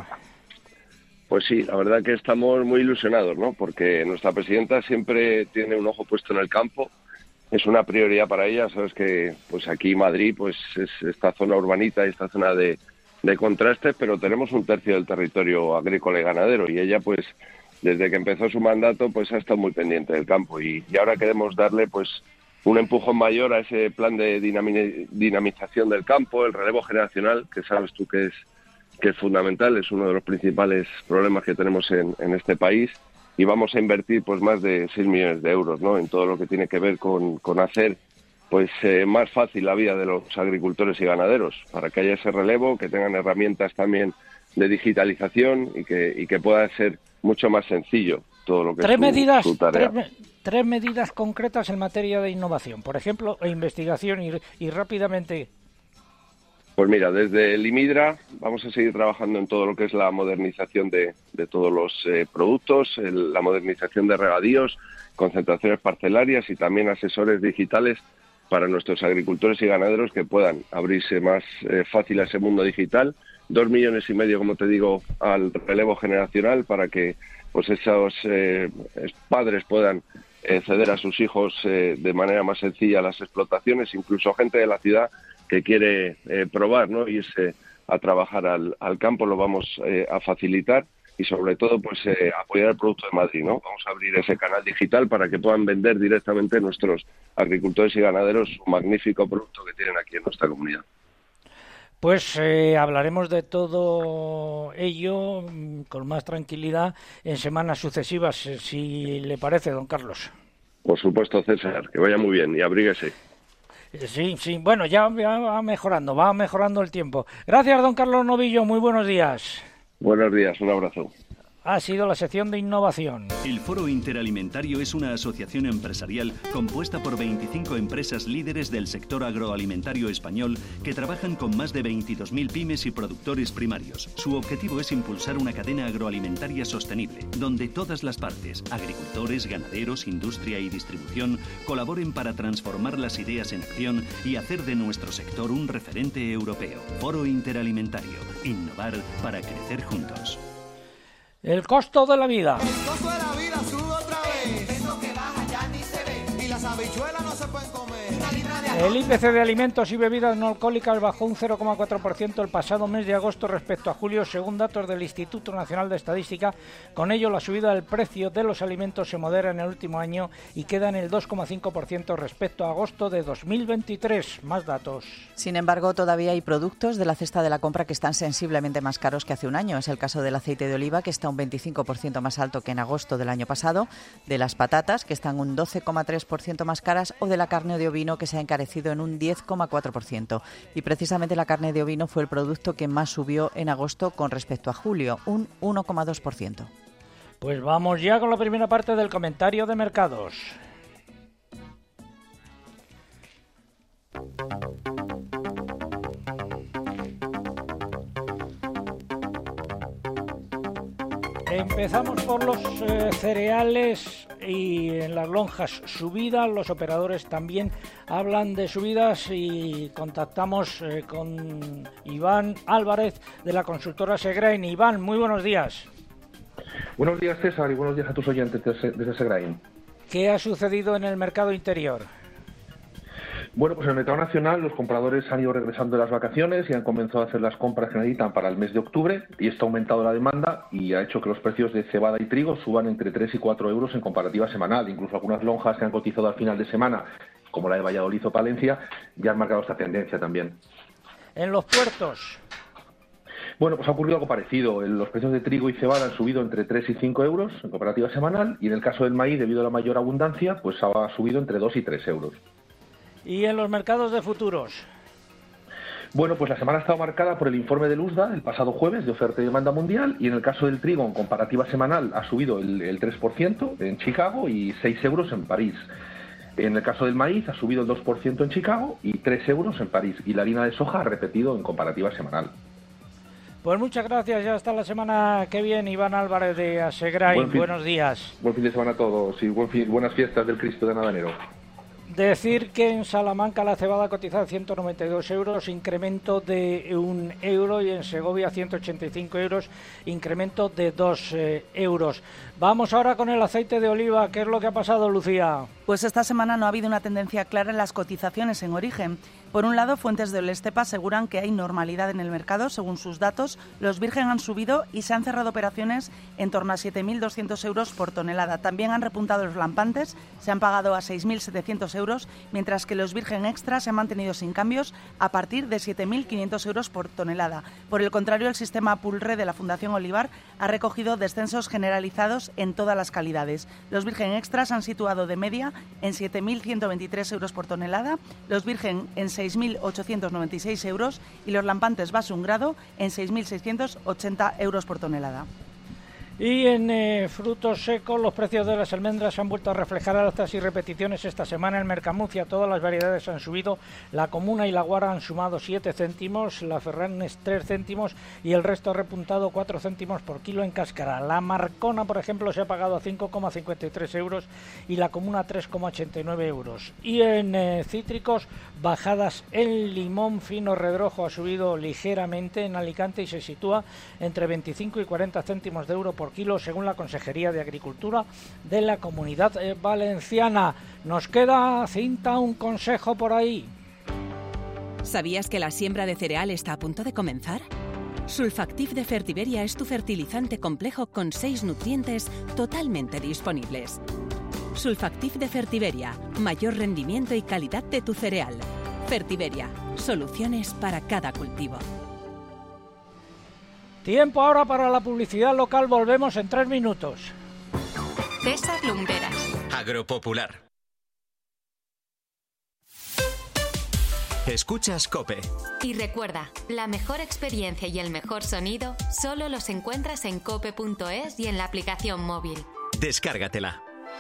Pues sí, la verdad que estamos muy ilusionados, ¿no? Porque nuestra presidenta siempre tiene un ojo puesto en el campo. Es una prioridad para ella. Sabes que pues aquí Madrid pues es esta zona urbanita y esta zona de, de contrastes, pero tenemos un tercio del territorio agrícola y ganadero y ella pues desde que empezó su mandato pues ha estado muy pendiente del campo y, y ahora queremos darle pues un empujón mayor a ese plan de dinami- dinamización del campo, el relevo generacional, que sabes tú que es que es fundamental, es uno de los principales problemas que tenemos en, en este país, y vamos a invertir pues más de seis millones de euros, ¿no?, en todo lo que tiene que ver con, con hacer pues eh, más fácil la vida de los agricultores y ganaderos, para que haya ese relevo, que tengan herramientas también de digitalización y que, y que pueda ser mucho más sencillo todo lo que tres es su, medidas, su tarea. Tres, tres medidas concretas en materia de innovación, por ejemplo, e investigación y, y rápidamente. Pues mira, desde el IMIDRA vamos a seguir trabajando en todo lo que es la modernización de, de todos los eh, productos, el, la modernización de regadíos, concentraciones parcelarias y también asesores digitales para nuestros agricultores y ganaderos que puedan abrirse más eh, fácil a ese mundo digital. Dos millones y medio, como te digo, al relevo generacional para que pues esos eh, padres puedan eh, ceder a sus hijos eh, de manera más sencilla las explotaciones, incluso gente de la ciudad que quiere eh, probar, ¿no?, irse a trabajar al, al campo, lo vamos eh, a facilitar y sobre todo pues eh, apoyar el producto de Madrid, ¿no? Vamos a abrir ese canal digital para que puedan vender directamente nuestros agricultores y ganaderos un magnífico producto que tienen aquí en nuestra comunidad. Pues eh, hablaremos de todo ello mm, con más tranquilidad en semanas sucesivas, eh, si le parece, don Carlos. Por supuesto, César, que vaya muy bien y abríguese. Sí, sí, bueno, ya va mejorando, va mejorando el tiempo. Gracias, don Carlos Novillo, muy buenos días. Buenos días, un abrazo. Ha sido la sección de innovación. El Foro Interalimentario es una asociación empresarial compuesta por veinticinco empresas líderes del sector agroalimentario español que trabajan con más de veintidós mil pymes y productores primarios. Su objetivo es impulsar una cadena agroalimentaria sostenible, donde todas las partes, agricultores, ganaderos, industria y distribución, colaboren para transformar las ideas en acción y hacer de nuestro sector un referente europeo. Foro Interalimentario. Innovar para crecer juntos. El costo de la vida. El costo de la vida sube otra vez. Eso que baja ya ni se ve. Y las habichuelas no se pueden comer. Una libra de arroz. El índice de alimentos y bebidas no alcohólicas bajó un cero coma cuatro por ciento el pasado mes de agosto respecto a julio, según datos del Instituto Nacional de Estadística. Con ello, la subida del precio de los alimentos se modera en el último año y queda en el dos coma cinco por ciento respecto a agosto de dos mil veintitrés. Más datos. Sin embargo, todavía hay productos de la cesta de la compra que están sensiblemente más caros que hace un año. Es el caso del aceite de oliva, que está un veinticinco por ciento más alto que en agosto del año pasado, de las patatas, que están un doce coma tres por ciento más caras, o de la carne de ovino, que se ha encarecido en un diez coma cuatro por ciento. Y precisamente la carne de ovino fue el producto que más subió en agosto con respecto a julio, un uno coma dos por ciento. Pues vamos ya con la primera parte del comentario de mercados. Empezamos por los eh, cereales y en las lonjas subida. Los operadores también hablan de subidas y contactamos eh, con Iván Álvarez de la consultora Segrain. Iván, muy buenos días. Buenos días, César, y buenos días a tus oyentes desde Segrain. ¿Qué ha sucedido en el mercado interior? Bueno, pues en el mercado nacional los compradores han ido regresando de las vacaciones y han comenzado a hacer las compras que necesitan para el mes de octubre, y esto ha aumentado la demanda y ha hecho que los precios de cebada y trigo suban entre tres y cuatro euros en comparativa semanal. Incluso algunas lonjas que han cotizado al final de semana, como la de Valladolid o Palencia, ya han marcado esta tendencia también. En los puertos. Bueno, pues ha ocurrido algo parecido. Los precios de trigo y cebada han subido entre tres y cinco euros en comparativa semanal, y en el caso del maíz, debido a la mayor abundancia, pues ha subido entre dos y tres euros. ¿Y en los mercados de futuros? Bueno, pues la semana ha estado marcada por el informe del U S D A el pasado jueves de oferta y demanda mundial, y en el caso del trigo, en comparativa semanal, ha subido el, el tres por ciento en Chicago y seis euros en París. En el caso del maíz, ha subido el dos por ciento en Chicago y tres euros en París. Y la harina de soja ha repetido en comparativa semanal. Pues muchas gracias, ya hasta la semana que viene. Iván Álvarez de Asegrain, Buen fin, buenos días. Buen fin de semana a todos y buen fin, buenas fiestas del Cristo de Nadanero. Decir que en Salamanca la cebada cotiza ciento noventa y dos euros, incremento de un euro, y en Segovia ciento ochenta y cinco euros, incremento de dos eh, euros. Vamos ahora con el aceite de oliva. ¿Qué es lo que ha pasado, Lucía? Pues esta semana no ha habido una tendencia clara en las cotizaciones en origen. Por un lado, fuentes de Olestepa aseguran que hay normalidad en el mercado. Según sus datos, los virgen han subido y se han cerrado operaciones en torno a siete mil doscientos euros por tonelada. También han repuntado los lampantes, se han pagado a seis mil setecientos euros euros, mientras que los virgen extra se han mantenido sin cambios a partir de siete mil quinientos euros por tonelada. Por el contrario, el sistema Pulre de la Fundación Olivar ha recogido descensos generalizados en todas las calidades. Los virgen extras han situado de media en siete mil ciento veintitrés euros por tonelada, los virgen en seis mil ochocientos noventa y seis euros y los lampantes base un grado en seis mil seiscientos ochenta euros por tonelada. Y en eh, frutos secos, los precios de las almendras se han vuelto a reflejar alzas y repeticiones esta semana. En Mercamurcia todas las variedades han subido, la Comuna y la Guara han sumado siete céntimos, la Ferranes tres céntimos y el resto ha repuntado cuatro céntimos por kilo en cáscara. La Marcona, por ejemplo, se ha pagado a cinco coma cincuenta y tres euros y la Comuna a tres coma ochenta y nueve euros. Y en eh, cítricos, bajadas. El limón fino redrojo ha subido ligeramente en Alicante y se sitúa entre veinticinco y cuarenta céntimos de euro por kilo, según la Consejería de Agricultura de la Comunidad Valenciana. Nos queda, Cinta, un consejo por ahí. ¿Sabías que la siembra de cereal está a punto de comenzar? Sulfactif de Fertiberia es tu fertilizante complejo con seis nutrientes totalmente disponibles. Sulfactif de Fertiberia, mayor rendimiento y calidad de tu cereal. Fertiberia, soluciones para cada cultivo. Tiempo ahora para la publicidad local, volvemos en tres minutos. César Lumbreras. Agropopular. Escuchas COPE. Y recuerda, la mejor experiencia y el mejor sonido solo los encuentras en cope punto es y en la aplicación móvil. Descárgatela.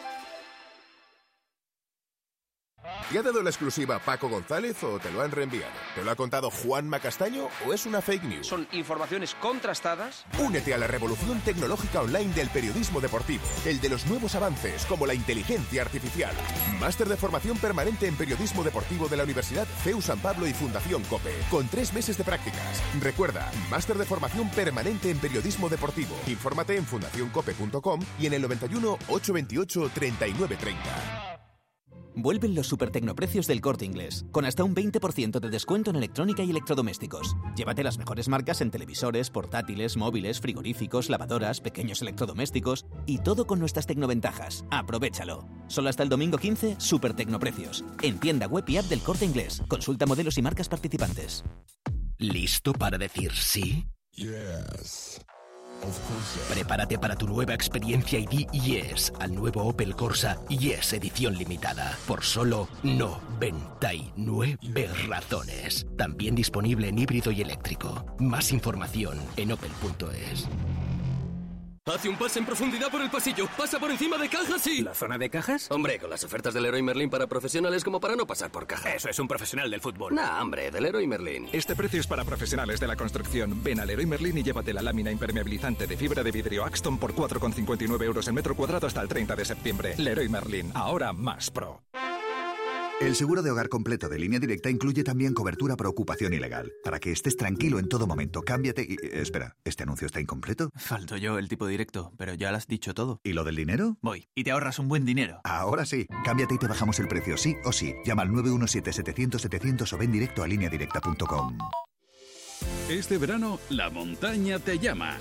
¿Te ha dado la exclusiva Paco González o te lo han reenviado? ¿Te lo ha contado Juanma Castaño o es una fake news? Son informaciones contrastadas. Únete a la revolución tecnológica online del periodismo deportivo, el de los nuevos avances como la inteligencia artificial. Máster de formación permanente en periodismo deportivo de la Universidad C E U San Pablo y Fundación COPE, con tres meses de prácticas. Recuerda, máster de formación permanente en periodismo deportivo. Infórmate en fundación cope punto com y en el noventa y uno, ochocientos veintiocho, treinta y nueve treinta. Vuelven los supertecnoprecios del Corte Inglés, con hasta un veinte por ciento de descuento en electrónica y electrodomésticos. Llévate las mejores marcas en televisores, portátiles, móviles, frigoríficos, lavadoras, pequeños electrodomésticos y todo con nuestras tecnoventajas. ¡Aprovéchalo! Solo hasta el domingo quince, supertecnoprecios. En tienda web y app del Corte Inglés. Consulta modelos y marcas participantes. ¿Listo para decir sí? Yes. Prepárate para tu nueva experiencia y di yes al nuevo Opel Corsa Yes edición limitada por solo noventa y nueve razones. También disponible en híbrido y eléctrico. Más información en opel punto es. Hace un pase en profundidad por el pasillo. Pasa por encima de cajas y... ¿La zona de cajas? Hombre, con las ofertas del Leroy Merlin para profesionales como para no pasar por caja. Eso es un profesional del fútbol. Nah, hombre, del Leroy Merlin. Este precio es para profesionales de la construcción. Ven a Leroy Merlin y llévate la lámina impermeabilizante de fibra de vidrio Axton por cuatro con cincuenta y nueve euros el metro cuadrado hasta el treinta de septiembre. Leroy Merlin, ahora más pro. El seguro de hogar completo de Línea Directa incluye también cobertura por ocupación ilegal. Para que estés tranquilo en todo momento, cámbiate y... Espera, ¿este anuncio está incompleto? Falto yo, el tipo directo, pero ya lo has dicho todo. ¿Y lo del dinero? Voy, y te ahorras un buen dinero. Ahora sí. Cámbiate y te bajamos el precio, sí o sí. Llama al nueve uno siete, setecientos, setecientos o ven directo a línea directa punto com. Este verano, la montaña te llama.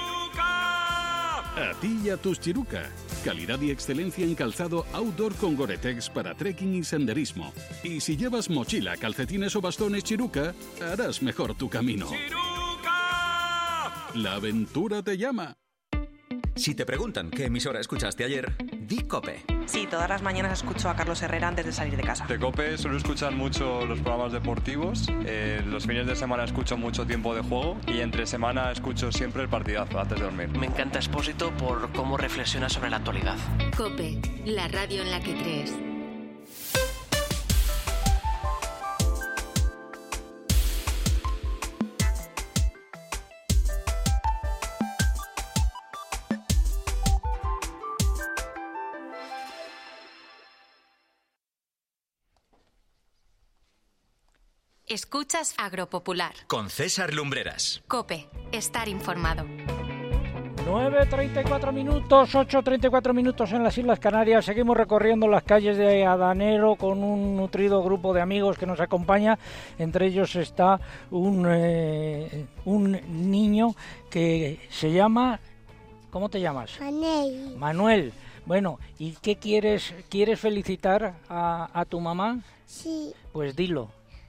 A ti y a tus Chiruca. Calidad y excelencia en calzado outdoor con Gore-Tex para trekking y senderismo. Y si llevas mochila, calcetines o bastones Chiruca, harás mejor tu camino. ¡Chiruca! La aventura te llama. Si te preguntan qué emisora escuchaste ayer, di COPE. Sí, todas las mañanas escucho a Carlos Herrera antes de salir de casa. De COPE suelo escuchar mucho los programas deportivos, eh, los fines de semana escucho mucho Tiempo de Juego y entre semana escucho siempre el partidazo antes de dormir. Me encanta Expósito por cómo reflexiona sobre la actualidad. COPE, la radio en la que crees. Escuchas Agropopular. Con César Lumbreras. COPE, estar informado. nueve treinta y cuatro minutos, ocho treinta y cuatro minutos en las Islas Canarias. Seguimos recorriendo las calles de Adanero con un nutrido grupo de amigos que nos acompaña. Entre ellos está un, eh, un niño que se llama... ¿Cómo te llamas? Manuel. Manuel. Bueno, ¿y qué quieres? ¿Quieres felicitar a, a tu mamá? Sí. Pues dilo.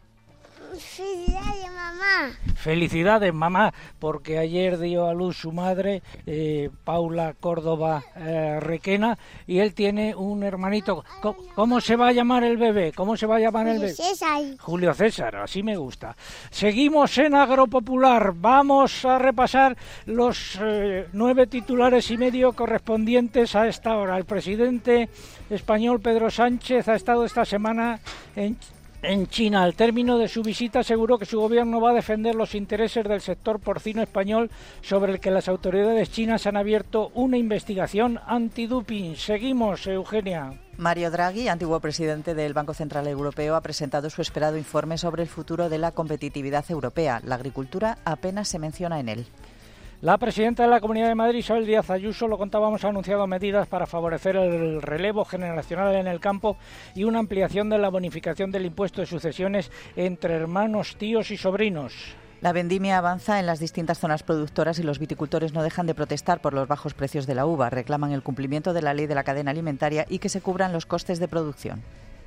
Felicidades, mamá. Felicidades, mamá, porque ayer dio a luz su madre, eh, Paula Córdoba eh, Requena, y él tiene un hermanito. ¿Cómo, ¿Cómo se va a llamar el bebé? ¿Cómo se va a llamar el bebé? Julio César. Julio César, así me gusta. Seguimos en Agropopular. Vamos a repasar los eh, nueve titulares y medio correspondientes a esta hora. El presidente español Pedro Sánchez ha estado esta semana en En China. Al término de su visita aseguró que su gobierno va a defender los intereses del sector porcino español, sobre el que las autoridades chinas han abierto una investigación antidoping. Seguimos, Eugenia. Mario Draghi, antiguo presidente del Banco Central Europeo, ha presentado su esperado informe sobre el futuro de la competitividad europea. La agricultura apenas se menciona en él. La presidenta de la Comunidad de Madrid, Isabel Díaz Ayuso, lo contábamos, ha anunciado medidas para favorecer el relevo generacional en el campo y una ampliación de la bonificación del impuesto de sucesiones entre hermanos, tíos y sobrinos. La vendimia avanza en las distintas zonas productoras y los viticultores no dejan de protestar por los bajos precios de la uva. Reclaman el cumplimiento de la ley de la cadena alimentaria y que se cubran los costes de producción.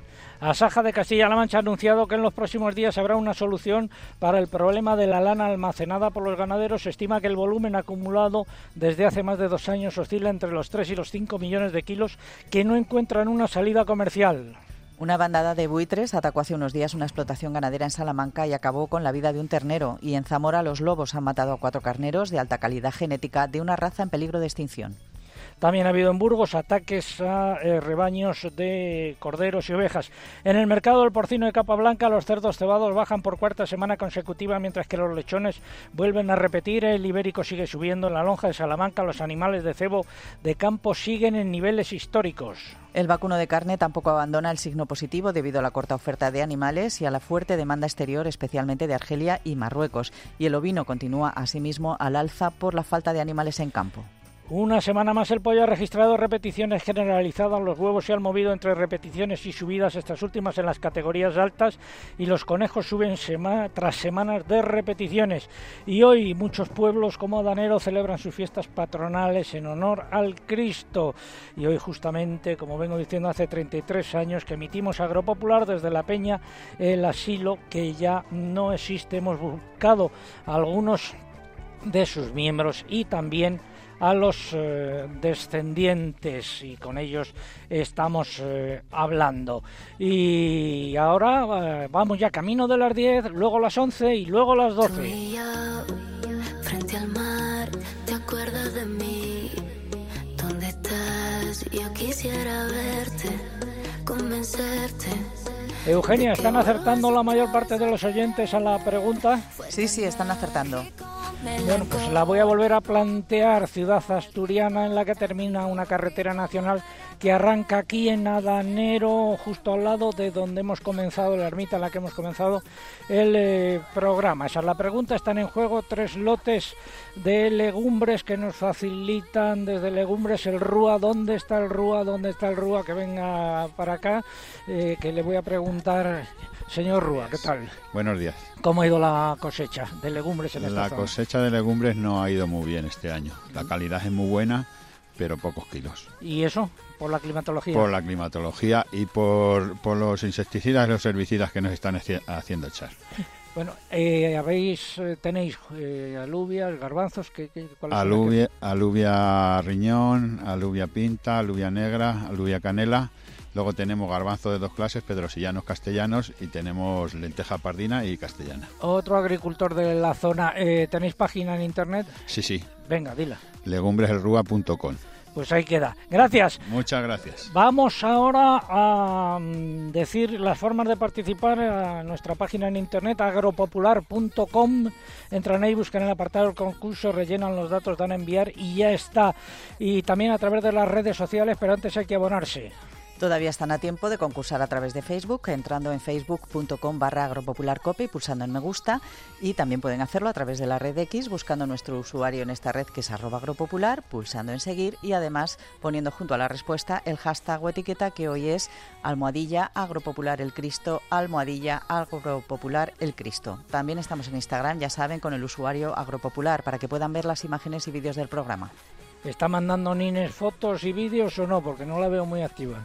Asaja de Castilla-La Mancha ha anunciado que en los próximos días habrá una solución para el problema de la lana almacenada por los ganaderos. Se estima que el volumen acumulado desde hace más de dos años oscila entre los tres y los cinco millones de kilos que no encuentran una salida comercial. Una bandada de buitres atacó hace unos días una explotación ganadera en Salamanca y acabó con la vida de un ternero. Y en Zamora los lobos han matado a cuatro carneros de alta calidad genética de una raza en peligro de extinción. También ha habido en Burgos ataques a eh, rebaños de corderos y ovejas. En el mercado del porcino de capa blanca, los cerdos cebados bajan por cuarta semana consecutiva, mientras que los lechones vuelven a repetir. El ibérico sigue subiendo. En la lonja de Salamanca, los animales de cebo de campo siguen en niveles históricos. El vacuno de carne tampoco abandona el signo positivo debido a la corta oferta de animales y a la fuerte demanda exterior, especialmente de Argelia y Marruecos. Y el ovino continúa asimismo al alza por la falta de animales en campo. Una semana más el pollo ha registrado repeticiones generalizadas, los huevos se han movido entre repeticiones y subidas, estas últimas en las categorías altas, y los conejos suben sema- tras semanas de repeticiones. Y hoy muchos pueblos como Adanero celebran sus fiestas patronales en honor al Cristo. Y hoy justamente, como vengo diciendo, hace treinta y tres años que emitimos Agropopular desde La Peña, el asilo que ya no existe. Hemos buscado a algunos de sus miembros y también a los eh, descendientes, y con ellos estamos eh, hablando. Y ahora eh, vamos ya camino de las diez, luego las once y luego las doce. Tú y yo, frente al mar, ¿te acuerdas de mí? ¿Dónde estás? Yo quisiera verte, convencerte. Eugenia, ¿están acertando la mayor parte de los oyentes a la pregunta? Sí, sí, están acertando. Bueno, pues la voy a volver a plantear. Ciudad asturiana en la que termina una carretera nacional que arranca aquí en Adanero, justo al lado de donde hemos comenzado, la ermita en la que hemos comenzado el eh, programa. Esa es la pregunta. Están en juego tres lotes de legumbres que nos facilitan desde Legumbres el Rúa. ¿Dónde está el Rúa? ¿Dónde está el Rúa? Que venga para acá, eh, que le voy a preguntar. Señor Rúa, ¿qué tal? Buenos días. ¿Cómo ha ido la cosecha de legumbres en esta La zona? cosecha de legumbres no ha ido muy bien este año. La calidad es muy buena, pero pocos kilos. ¿Y eso? ¿Por la climatología? Por la climatología y por, por los insecticidas y los herbicidas que nos están haci- haciendo echar. Bueno, eh, habéis eh, tenéis eh, alubias, garbanzos, ¿qué, qué, cuáles son las Alubia, alubia riñón, alubia pinta, alubia negra, alubia canela. Luego tenemos garbanzo de dos clases, pedrosillanos, castellanos, y tenemos lenteja pardina y castellana. que- Otro agricultor de la zona, eh, ¿tenéis página en internet? Sí, sí. Venga, dila. legumbreselrua punto com. Pues ahí queda. Gracias. Muchas gracias. Vamos ahora a mm, decir las formas de participar a nuestra página en internet, agropopular punto com. Entran ahí, buscan el apartado del concurso, rellenan los datos, dan a enviar y ya está. Y también a través de las redes sociales, pero antes hay que abonarse. Todavía están a tiempo de concursar a través de Facebook, entrando en facebook punto com barra agropopularcope y pulsando en me gusta, y también pueden hacerlo a través de la red X, buscando nuestro usuario en esta red, que es arroba agropopular, pulsando en seguir y además poniendo junto a la respuesta el hashtag o etiqueta, que hoy es almohadilla agropopular el Cristo, almohadilla agropopular el Cristo. También estamos en Instagram, ya saben, con el usuario agropopular, para que puedan ver las imágenes y vídeos del programa. ¿Está mandando Nines fotos y vídeos o no? Porque no la veo muy activa.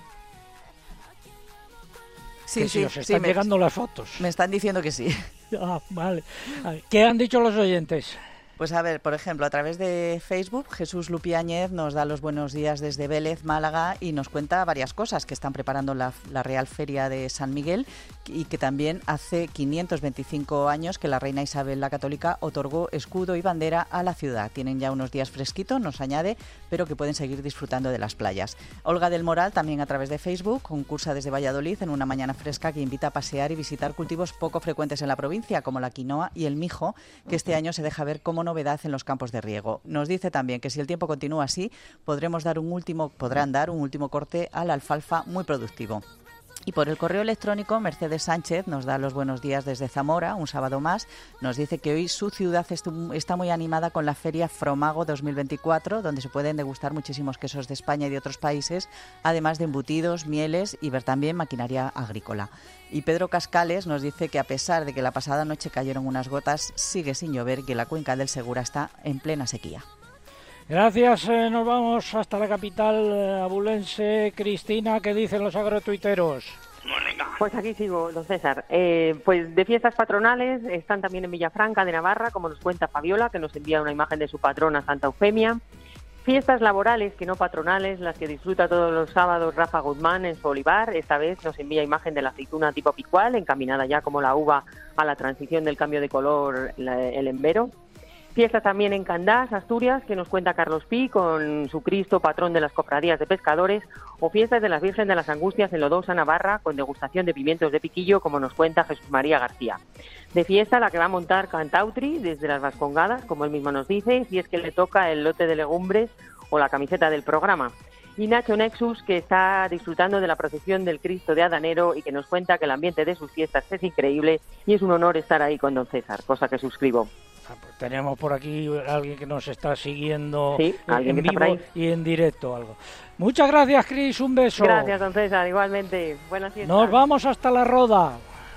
Sí, que sí, si os están sí, llegando me, las fotos. Me están diciendo que sí. Ah, vale. ¿Qué han dicho los oyentes? Pues a ver, por ejemplo, a través de Facebook, Jesús Lupiáñez nos da los buenos días desde Vélez, Málaga, y nos cuenta varias cosas, que están preparando la, la Real Feria de San Miguel y que también hace quinientos veinticinco años que la reina Isabel la Católica otorgó escudo y bandera a la ciudad. Tienen ya unos días fresquitos, nos añade, pero que pueden seguir disfrutando de las playas. Olga del Moral, también a través de Facebook, concursa desde Valladolid en una mañana fresca que invita a pasear y visitar cultivos poco frecuentes en la provincia, como la quinoa y el mijo, que este año se deja ver como novedad en los campos de riego. Nos dice también que si el tiempo continúa así, podremos dar un último, podrán dar un último corte a la alfalfa muy productivo. Y por el correo electrónico, Mercedes Sánchez nos da los buenos días desde Zamora, un sábado más. Nos dice que hoy su ciudad está muy animada con la Feria Fromago dos mil veinticuatro, donde se pueden degustar muchísimos quesos de España y de otros países, además de embutidos, mieles y ver también maquinaria agrícola. Y Pedro Cascales nos dice que a pesar de que la pasada noche cayeron unas gotas, sigue sin llover y que la cuenca del Segura está en plena sequía. Gracias, eh, nos vamos hasta la capital eh, abulense. Cristina, ¿qué dicen los agrotuiteros? Pues aquí sigo, don César. Eh, pues de fiestas patronales están también en Villafranca de Navarra, como nos cuenta Fabiola, que nos envía una imagen de su patrona Santa Eufemia. Fiestas laborales, que no patronales, las que disfruta todos los sábados Rafa Guzmán en su olivar. Esta vez nos envía imagen de la aceituna tipo picual, encaminada ya como la uva a la transición del cambio de color, la, el embero. Fiestas también en Candás, Asturias, que nos cuenta Carlos Pi, con su Cristo, patrón de las cofradías de pescadores, o fiestas de la Virgen de las Angustias en Lodosa, Navarra, con degustación de pimientos de piquillo, como nos cuenta Jesús María García. De fiesta la que va a montar Cantautri desde las Vascongadas, como él mismo nos dice, si es que le toca el lote de legumbres o la camiseta del programa. Y Nacho Nexus, que está disfrutando de la procesión del Cristo de Adanero y que nos cuenta que el ambiente de sus fiestas es increíble y es un honor estar ahí con don César, cosa que suscribo. Tenemos por aquí alguien que nos está siguiendo sí, en vivo y en directo algo. Muchas gracias, Cris, un beso. Gracias, don César, igualmente. Buenas fiestas. Nos vamos hasta La Roda.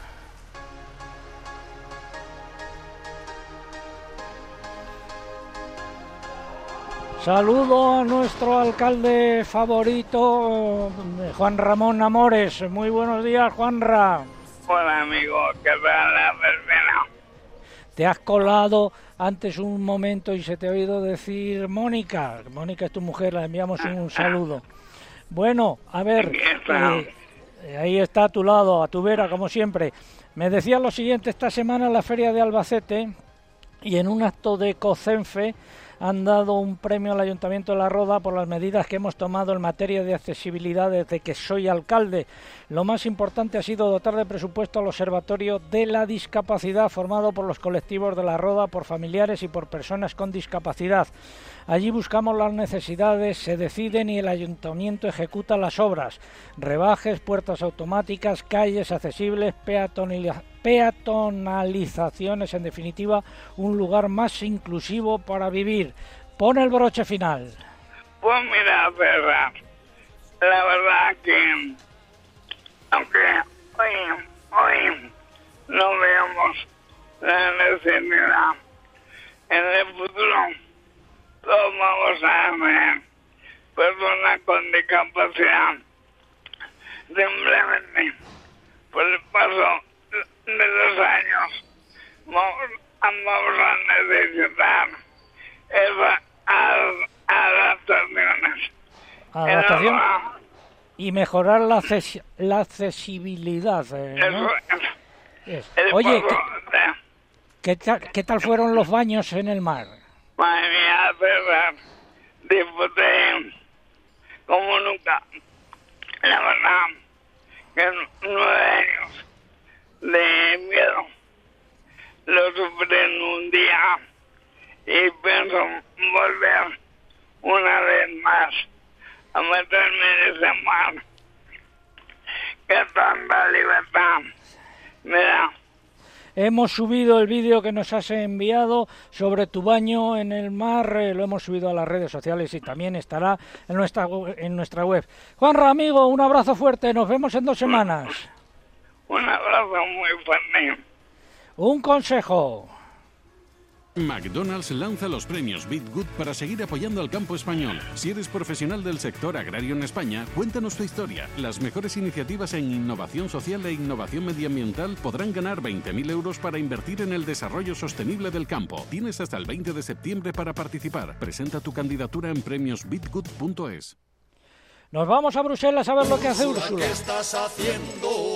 Saludo a nuestro alcalde favorito, Juan Ramón Amores. Muy buenos días, Juanra. Hola, amigo, ¿qué tal la verbena? Te has colado antes un momento y se te ha oído decir Mónica. Mónica es tu mujer, le enviamos un saludo. Bueno, a ver, eh, ahí está a tu lado, a tu vera, como siempre. Me decía lo siguiente, esta semana en la Feria de Albacete y en un acto de COCENFE han dado un premio al Ayuntamiento de La Roda por las medidas que hemos tomado en materia de accesibilidad desde que soy alcalde. Lo más importante ha sido dotar de presupuesto al Observatorio de la Discapacidad, formado por los colectivos de La Roda, por familiares y por personas con discapacidad. Allí buscamos las necesidades, se deciden y el Ayuntamiento ejecuta las obras. Rebajes, puertas automáticas, calles accesibles, peatonalizaciones. peatonalizaciones, en definitiva, un lugar más inclusivo para vivir. Pone el broche final. Pues mira, Ferra, la verdad que, aunque hoy, hoy no veamos la necesidad, en el futuro todos vamos a ver personas con discapacidad. Simplemente por el paso de los años vamos, vamos a necesitar esas adaptaciones. Adaptación y mejorar la, acces la accesibilidad. Eh, ¿no? Es, es. Oye, ¿qué, qué, ¿qué tal fueron los baños en el mar? Madre mía, César, disfruté como nunca. La verdad que nueve años de miedo lo sufrí en un día y pienso volver una vez más a meterme en ese mar que tanta libertad me da. Hemos subido el vídeo que nos has enviado sobre tu baño en el mar, eh, lo hemos subido a las redes sociales y también estará en nuestra, en nuestra web. Juanra, amigo, un abrazo fuerte, nos vemos en dos semanas. Un abrazo muy fuerte. Un consejo. McDonald's lanza los premios BeatGood para seguir apoyando al campo español. Si eres profesional del sector agrario en España, cuéntanos tu historia. Las mejores iniciativas en innovación social e innovación medioambiental podrán ganar veinte mil euros para invertir en el desarrollo sostenible del campo. Tienes hasta el veinte de septiembre para participar. Presenta tu candidatura en premios beatgood punto es. Nos vamos a Bruselas a ver lo que hace Úrsula. ¿Qué estás haciendo?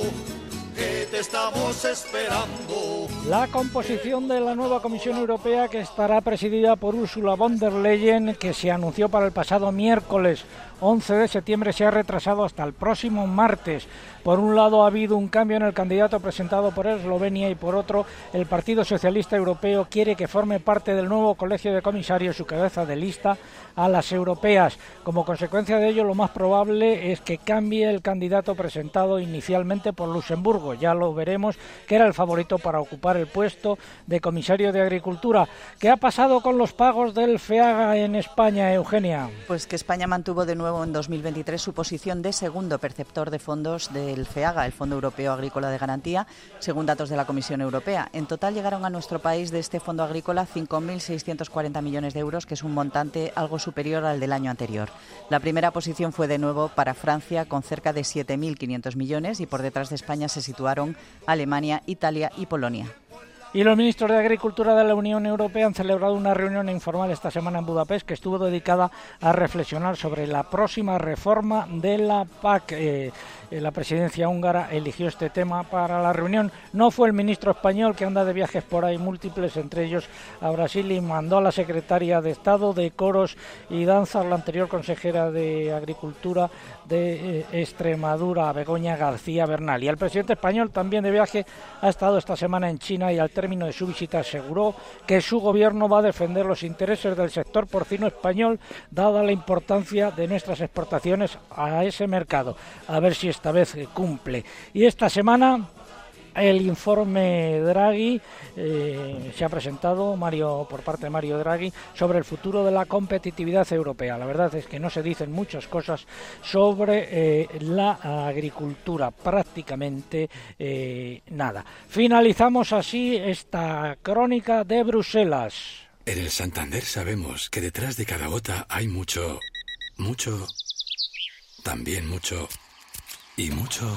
Que te estamos esperando. La composición de la nueva Comisión Europea, que estará presidida por Ursula von der Leyen, que se anunció para el pasado miércoles once de septiembre, se ha retrasado hasta el próximo martes. Por un lado ha habido un cambio en el candidato presentado por Eslovenia y por otro el Partido Socialista Europeo quiere que forme parte del nuevo colegio de comisarios su cabeza de lista a las europeas. Como consecuencia de ello, lo más probable es que cambie el candidato presentado inicialmente por Luxemburgo, ya lo veremos, que era el favorito para ocupar el puesto de comisario de Agricultura. ¿Qué ha pasado con los pagos del FEAGA en España, Eugenia? Pues que España mantuvo de nuevo en dos mil veintitrés su posición de segundo perceptor de fondos del FEAGA, el Fondo Europeo Agrícola de Garantía, según datos de la Comisión Europea. En total llegaron a nuestro país de este fondo agrícola cinco mil seiscientos cuarenta millones de euros, que es un montante algo superior al del año anterior. La primera posición fue de nuevo para Francia, con cerca de siete mil quinientos millones, y por detrás de España se situaron Alemania, Italia y Polonia. Y los ministros de Agricultura de la Unión Europea han celebrado una reunión informal esta semana en Budapest que estuvo dedicada a reflexionar sobre la próxima reforma de la P A C. Eh, la presidencia húngara eligió este tema para la reunión. No fue el ministro español, que anda de viajes por ahí múltiples, entre ellos a Brasil, y mandó a la secretaria de Estado de Coros y Danzas, la anterior consejera de Agricultura de eh, Extremadura, Begoña García Bernal. Y el presidente español, también de viaje, ha estado esta semana en China y al término de su visita aseguró que su gobierno va a defender los intereses del sector porcino español, dada la importancia de nuestras exportaciones a ese mercado. A ver si esta vez cumple. Y esta semana el informe Draghi eh, se ha presentado Mario por parte de Mario Draghi sobre el futuro de la competitividad europea. La verdad es que no se dicen muchas cosas sobre eh, la agricultura, prácticamente eh, nada. Finalizamos así esta crónica de Bruselas. En el Santander sabemos que detrás de cada gota hay mucho, mucho, también mucho y mucho.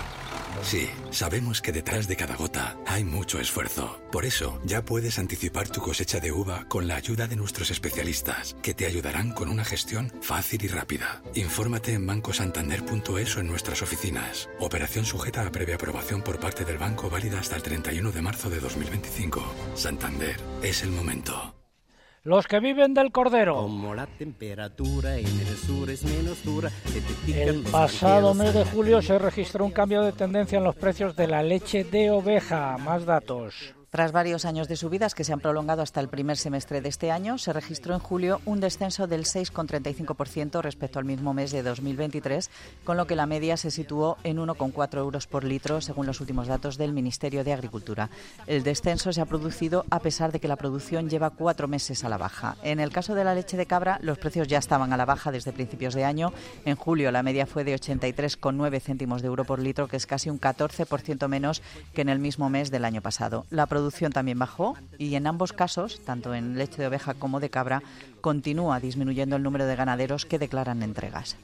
Sí, sabemos que detrás de cada gota hay mucho esfuerzo. Por eso, ya puedes anticipar tu cosecha de uva con la ayuda de nuestros especialistas, que te ayudarán con una gestión fácil y rápida. Infórmate en banco santander punto es o en nuestras oficinas. Operación sujeta a previa aprobación por parte del banco, válida hasta el treinta y uno de marzo de dos mil veinticinco. Santander, es el momento. Los que viven del cordero. Como la temperatura en el sur es menos dura, se te pican El los pasado arqueros mes de a la julio se registró un cambio de tendencia en los precios de la leche de oveja. Más datos. Tras varios años de subidas que se han prolongado hasta el primer semestre de este año, se registró en julio un descenso del seis coma treinta y cinco por ciento respecto al mismo mes de dos mil veintitrés, con lo que la media se situó en uno coma cuatro euros por litro, según los últimos datos del Ministerio de Agricultura. El descenso se ha producido a pesar de que la producción lleva cuatro meses a la baja. En el caso de la leche de cabra, los precios ya estaban a la baja desde principios de año. En julio la media fue de ochenta y tres coma nueve céntimos de euro por litro, que es casi un catorce por ciento menos que en el mismo mes del año pasado. La producción también bajó y en ambos casos, tanto en leche de oveja como de cabra, continúa disminuyendo el número de ganaderos que declaran entregas.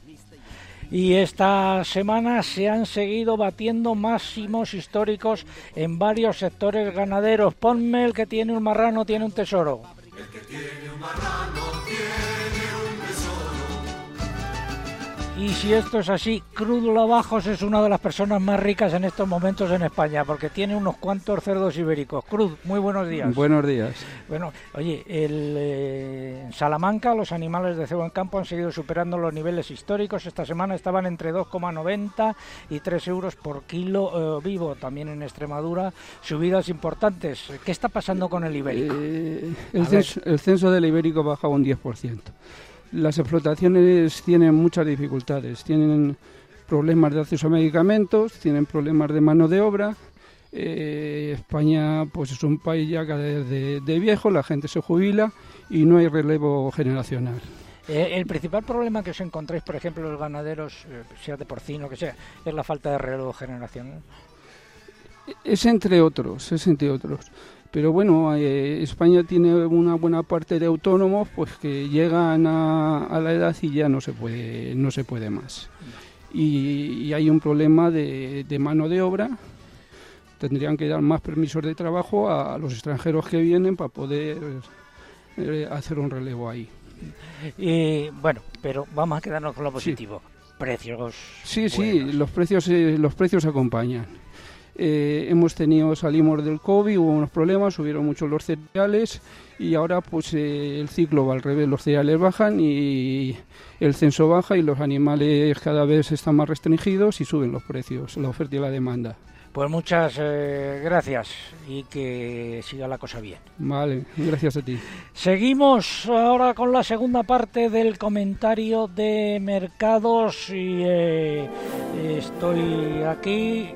Y esta semana se han seguido batiendo máximos históricos en varios sectores ganaderos. Ponme el que tiene un marrano, tiene un tesoro. El que tiene un marrano tiene un tesoro. Y si esto es así, Cruz Lavajos es una de las personas más ricas en estos momentos en España, porque tiene unos cuantos cerdos ibéricos. Cruz, muy buenos días. Buenos días. Bueno, oye, el, eh, en Salamanca los animales de cebo en campo han seguido superando los niveles históricos. Esta semana estaban entre dos coma noventa y tres euros por kilo eh, vivo. También en Extremadura, subidas importantes. ¿Qué está pasando con el ibérico? Eh, el, censo, el censo del ibérico baja un diez por ciento. Las explotaciones tienen muchas dificultades, tienen problemas de acceso a medicamentos, tienen problemas de mano de obra. Eh, España pues es un país ya cada vez de, de viejo, la gente se jubila y no hay relevo generacional. Eh, el principal problema que os encontráis, por ejemplo, los ganaderos, eh, sea de porcino, que sea, es la falta de relevo generacional. Es entre otros, es entre otros. Pero bueno, eh, España tiene una buena parte de autónomos pues que llegan a, a la edad y ya no se puede, no se puede más. Y, y hay un problema de, de mano de obra. Tendrían que dar más permisos de trabajo a, a los extranjeros que vienen para poder eh, hacer un relevo ahí. Y bueno, pero vamos a quedarnos con lo positivo. Sí. Precios. Sí, buenos. sí, los precios, eh, los precios acompañan. Eh, hemos tenido, salimos del COVID, hubo unos problemas, subieron mucho los cereales y ahora pues eh, el ciclo va al revés, los cereales bajan y el censo baja y los animales cada vez están más restringidos y suben los precios, la oferta y la demanda. Pues muchas eh, gracias y que siga la cosa bien. Vale, gracias a ti. Seguimos ahora con la segunda parte del comentario de mercados y eh, estoy aquí.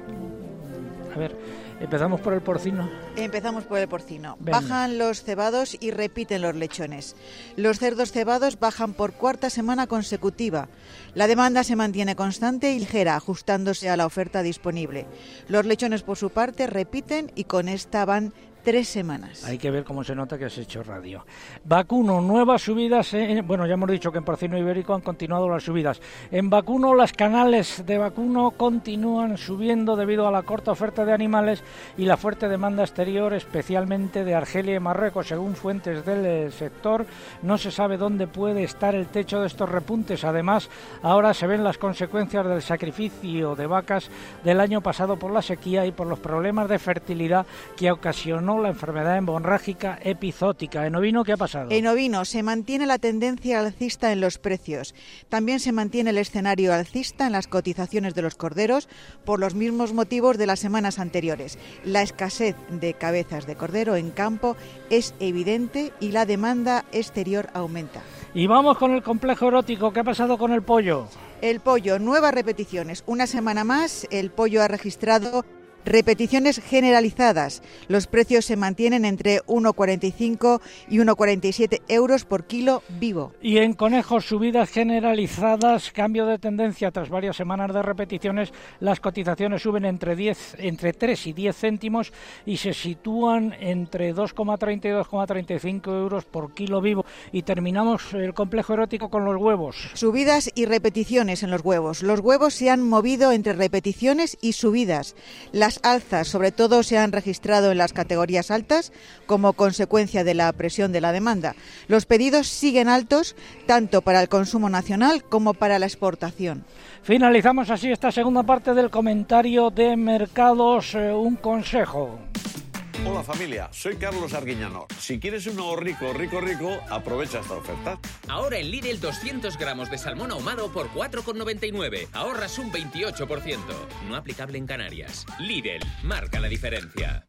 A ver, empezamos por el porcino. Empezamos por el porcino. Venga. Bajan los cebados y repiten los lechones. Los cerdos cebados bajan por cuarta semana consecutiva. La demanda se mantiene constante y ligera, ajustándose a la oferta disponible. Los lechones, por su parte, repiten y con esta van tres semanas. Hay que ver cómo se nota que has hecho radio. Vacuno, nuevas subidas. En, bueno, ya hemos dicho que en porcino ibérico han continuado las subidas. En vacuno, las canales de vacuno continúan subiendo debido a la corta oferta de animales y la fuerte demanda exterior, especialmente de Argelia y Marruecos. Según fuentes del sector, no se sabe dónde puede estar el techo de estos repuntes. Además, ahora se ven las consecuencias del sacrificio de vacas del año pasado por la sequía y por los problemas de fertilidad que ocasionó la enfermedad hemorrágica epizootica. ¿En ovino qué ha pasado? En ovino se mantiene la tendencia alcista en los precios. También se mantiene el escenario alcista en las cotizaciones de los corderos por los mismos motivos de las semanas anteriores. La escasez de cabezas de cordero en campo es evidente y la demanda exterior aumenta. Y vamos con el complejo erótico. ¿Qué ha pasado con el pollo? El pollo, nuevas repeticiones. Una semana más, el pollo ha registrado repeticiones generalizadas. Los precios se mantienen entre uno cuarenta y cinco y uno cuarenta y siete euros por kilo vivo. Y en conejos, subidas generalizadas, cambio de tendencia tras varias semanas de repeticiones. Las cotizaciones suben entre diez, entre tres y diez céntimos y se sitúan entre dos coma treinta y dos coma treinta y cinco euros por kilo vivo. Y terminamos el complejo erótico con los huevos. Subidas y repeticiones en los huevos. Los huevos se han movido entre repeticiones y subidas. Las alzas, sobre todo, se han registrado en las categorías altas como consecuencia de la presión de la demanda. Los pedidos siguen altos tanto para el consumo nacional como para la exportación. Finalizamos así esta segunda parte del comentario de mercados. Eh, un consejo. Hola familia, soy Carlos Arguiñano. Si quieres un nuevo rico, rico, rico, aprovecha esta oferta. Ahora en Lidl doscientos gramos de salmón ahumado por cuatro con noventa y nueve. Ahorras un veintiocho por ciento. No aplicable en Canarias. Lidl, marca la diferencia.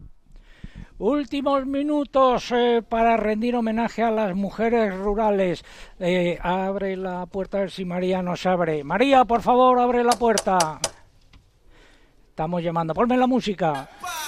Últimos minutos eh, para rendir homenaje a las mujeres rurales. Eh, abre la puerta a ver si María nos abre. María, por favor, abre la puerta. Estamos llamando. Ponme la música.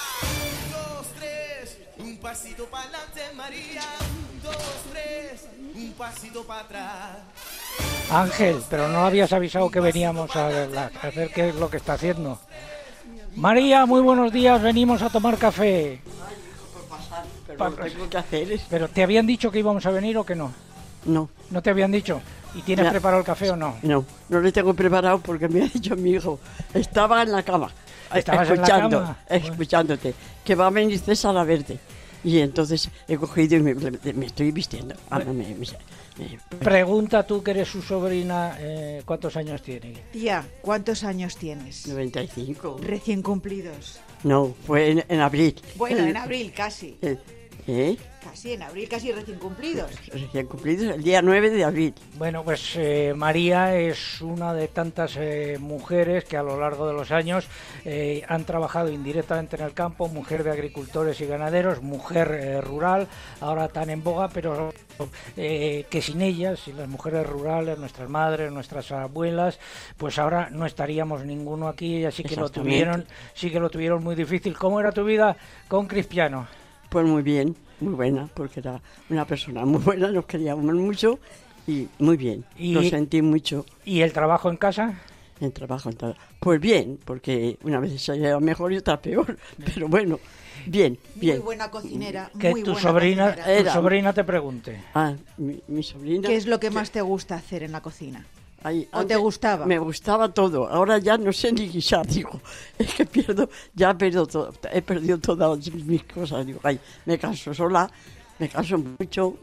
Un pasito para adelante, María, un, dos, tres, un pasito para atrás. Ángel, pero no habías avisado que veníamos a verla, a ver qué es lo que está haciendo. María, muy buenos días, venimos a tomar café. Ay, por pasar, pero lo tengo que hacer. ¿Pero te habían dicho que íbamos a venir o que no? No. ¿No te habían dicho? ¿Y tienes ya preparado el café o no? No, no lo tengo preparado porque me ha dicho mi hijo, estaba en la cama. ¿Estabas escuchando, en la cama? escuchándote, que va a venir César a verte. Y entonces he cogido y me, me estoy vistiendo. Ah, no, me, me, me... Pregunta tú, que eres su sobrina, eh, ¿cuántos años tiene? Tía, ¿cuántos años tienes? noventa y cinco. Recién cumplidos. No, fue en, en abril. Bueno, en abril casi. ¿Eh? Casi en abril, casi recién cumplidos. Recién cumplidos, el día nueve de abril. Bueno, pues eh, María es una de tantas eh, mujeres que a lo largo de los años eh, han trabajado indirectamente en el campo, mujer de agricultores y ganaderos, mujer eh, rural, ahora tan en boga, pero eh, que sin ellas, sin las mujeres rurales, nuestras madres, nuestras abuelas, pues ahora no estaríamos ninguno aquí, y así que lo tuvieron, sí que lo tuvieron muy difícil. ¿Cómo era tu vida con Cristiano? Pues muy bien, muy buena, porque era una persona muy buena, nos queríamos mucho y muy bien, y, lo sentí mucho. ¿Y el trabajo en casa? En trabajo, en trabajo. Pues bien, porque una vez se lleva mejor y otra peor. Pero bueno, bien, bien. Muy buena cocinera. Que muy tu buena sobrina, cocinera. tu Era- sobrina te pregunte. Ah, mi, mi sobrina. ¿Qué es lo que más te gusta hacer en la cocina? Ay, ¿O te antes gustaba? Me gustaba todo. Ahora ya no sé ni guisar, digo. Es que pierdo, ya he perdido todo. He perdido todas mis cosas. Digo, ay, me canso sola, me canso mucho.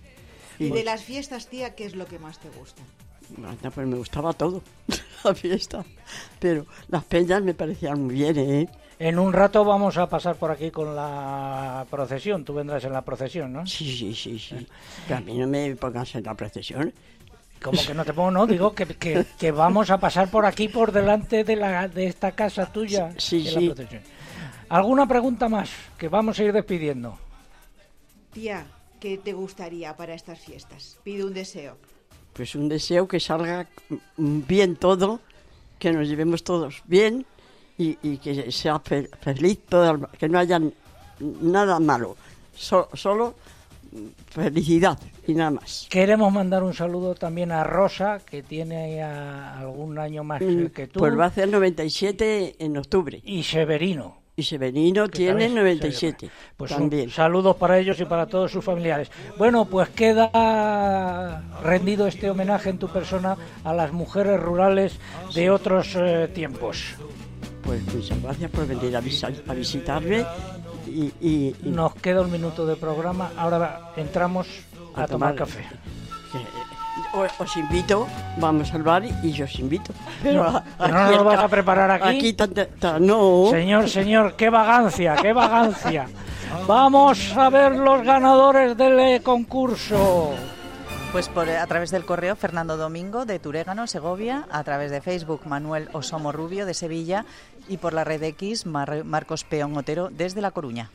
Y de las fiestas, tía, ¿qué es lo que más te gusta? Anda, pues me gustaba todo, la fiesta. Pero las peñas me parecían muy bien, ¿eh? En un rato vamos a pasar por aquí con la procesión. Tú vendrás en la procesión, ¿no? Sí, sí, sí, sí. Que a mí no me pongas en la procesión. Como que no te pongo, no, digo que, que, que vamos a pasar por aquí, por delante de la de esta casa tuya. Sí, en sí. la procesión. ¿Alguna pregunta más? Que vamos a ir despidiendo. Tía, ¿qué te gustaría para estas fiestas? Pide un deseo. Pues un deseo que salga mm, bien todo, que nos llevemos todos bien y, y que sea fe- feliz, todo, que no haya nada malo, so- solo felicidad y nada más. Queremos mandar un saludo también a Rosa, que tiene ya algún año más Mm, que tú. Pues va a hacer noventa y siete en octubre. Y Severino. Y Severino que tiene también noventa y se- siete. Pues también. un- saludos para ellos y para todos sus familiares. Bueno, pues queda rendido este homenaje en tu persona a las mujeres rurales de otros eh, tiempos. Pues muchas gracias por venir a, visa- a visitarme y, y- y Nos queda un minuto de programa. Ahora entramos a, A tomar, tomar- café. que, eh, os, os invito, vamos al bar y yo os invito. Pero No, a- que no aquí nos lo vas está- a preparar aquí. Aquí tanta- ta- no. Señor, señor, qué vagancia, qué vagancia. Vamos a ver los ganadores del eh, concurso. Pues por, a través del correo Fernando Domingo de Turégano, Segovia, a través de Facebook Manuel Osomo Rubio de Sevilla y por la red X Mar- Marcos Peón Otero desde La Coruña.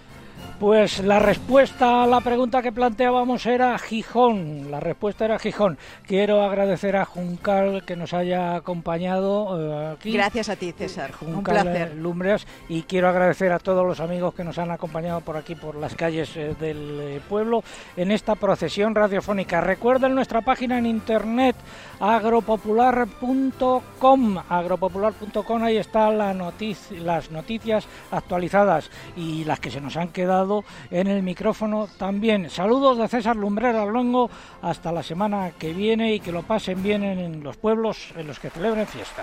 Pues la respuesta a la pregunta que planteábamos era Gijón. La respuesta era Gijón. Quiero agradecer a Juncal que nos haya acompañado eh, aquí. Gracias a ti, César. Un Juncal placer. eh, Lumbreras, y quiero agradecer a todos los amigos que nos han acompañado por aquí, por las calles eh, del eh, pueblo, en esta procesión radiofónica. Recuerden nuestra página en internet, agropopular punto com. agropopular punto com, ahí están la notici- las noticias actualizadas y las que se nos han quedado en el micrófono también. Saludos de César Lumbreras Luengo, hasta la semana que viene y que lo pasen bien en los pueblos en los que celebren fiestas.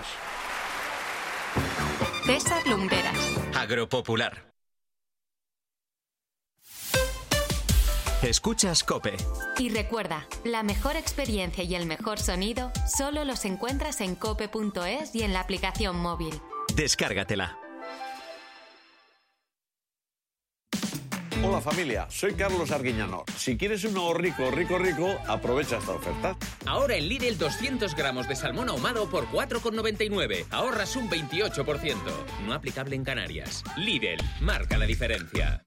César Lumbreras. Agropopular. Escuchas COPE. Y recuerda, la mejor experiencia y el mejor sonido solo los encuentras en cope punto es y en la aplicación móvil. Descárgatela. Hola familia, soy Carlos Arguiñano. Si quieres un ahorrico rico rico, aprovecha esta oferta. Ahora en Lidl doscientos gramos de salmón ahumado por cuatro con noventa y nueve. Ahorras un veintiocho por ciento. No aplicable en Canarias. Lidl, marca la diferencia.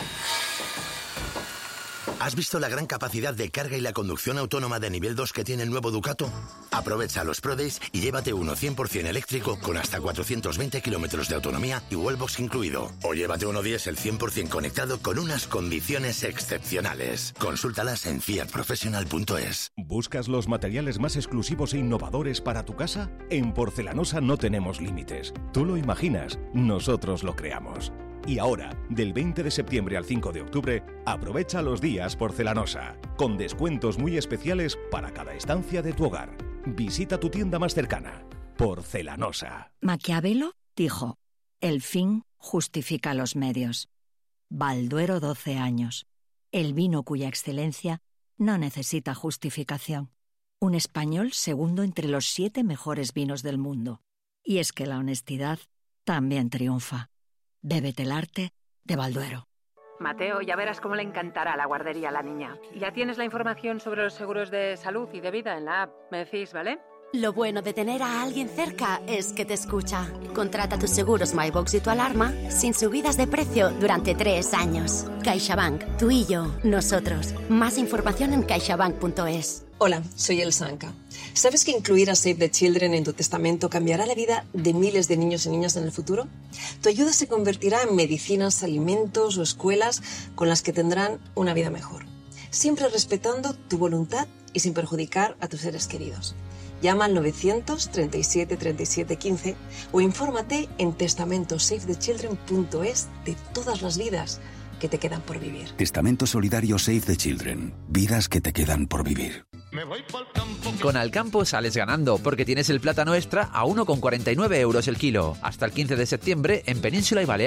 ¿Has visto la gran capacidad de carga y la conducción autónoma de nivel dos que tiene el nuevo Ducato? Aprovecha los Pro Days y llévate uno cien por ciento eléctrico con hasta cuatrocientos veinte kilómetros de autonomía y wallbox incluido. O llévate uno diésel cien por ciento conectado con unas condiciones excepcionales. Consúltalas en fiat professional punto es. ¿Buscas los materiales más exclusivos e innovadores para tu casa? En Porcelanosa no tenemos límites. Tú lo imaginas, nosotros lo creamos. Y ahora, del veinte de septiembre al cinco de octubre, aprovecha los días Porcelanosa, con descuentos muy especiales para cada estancia de tu hogar. Visita tu tienda más cercana. Porcelanosa. Maquiavelo dijo, el fin justifica los medios. Balduero doce años, el vino cuya excelencia no necesita justificación. Un español segundo entre los siete mejores vinos del mundo. Y es que la honestidad también triunfa. Bébete el arte de Balduero. Mateo, ya verás cómo le encantará la guardería a la niña. Ya tienes la información sobre los seguros de salud y de vida en la app. Me decís, ¿vale? Lo bueno de tener a alguien cerca es que te escucha. Contrata tus seguros MyBox y tu alarma sin subidas de precio durante tres años. CaixaBank, tú y yo, nosotros. Más información en caixabank punto es. Hola, soy Elsa Anca. ¿Sabes que incluir a Save the Children en tu testamento cambiará la vida de miles de niños y niñas en el futuro? Tu ayuda se convertirá en medicinas, alimentos o escuelas con las que tendrán una vida mejor. Siempre respetando tu voluntad y sin perjudicar a tus seres queridos. Llama al novecientos treinta y siete treinta y siete quince o infórmate en testamento save the children punto es de todas las vidas que te quedan por vivir. Testamento solidario Save the Children. Vidas que te quedan por vivir. Con Alcampo sales ganando porque tienes el plátano extra a uno con cuarenta y nueve euros el kilo. Hasta el quince de septiembre en Península y Baleares.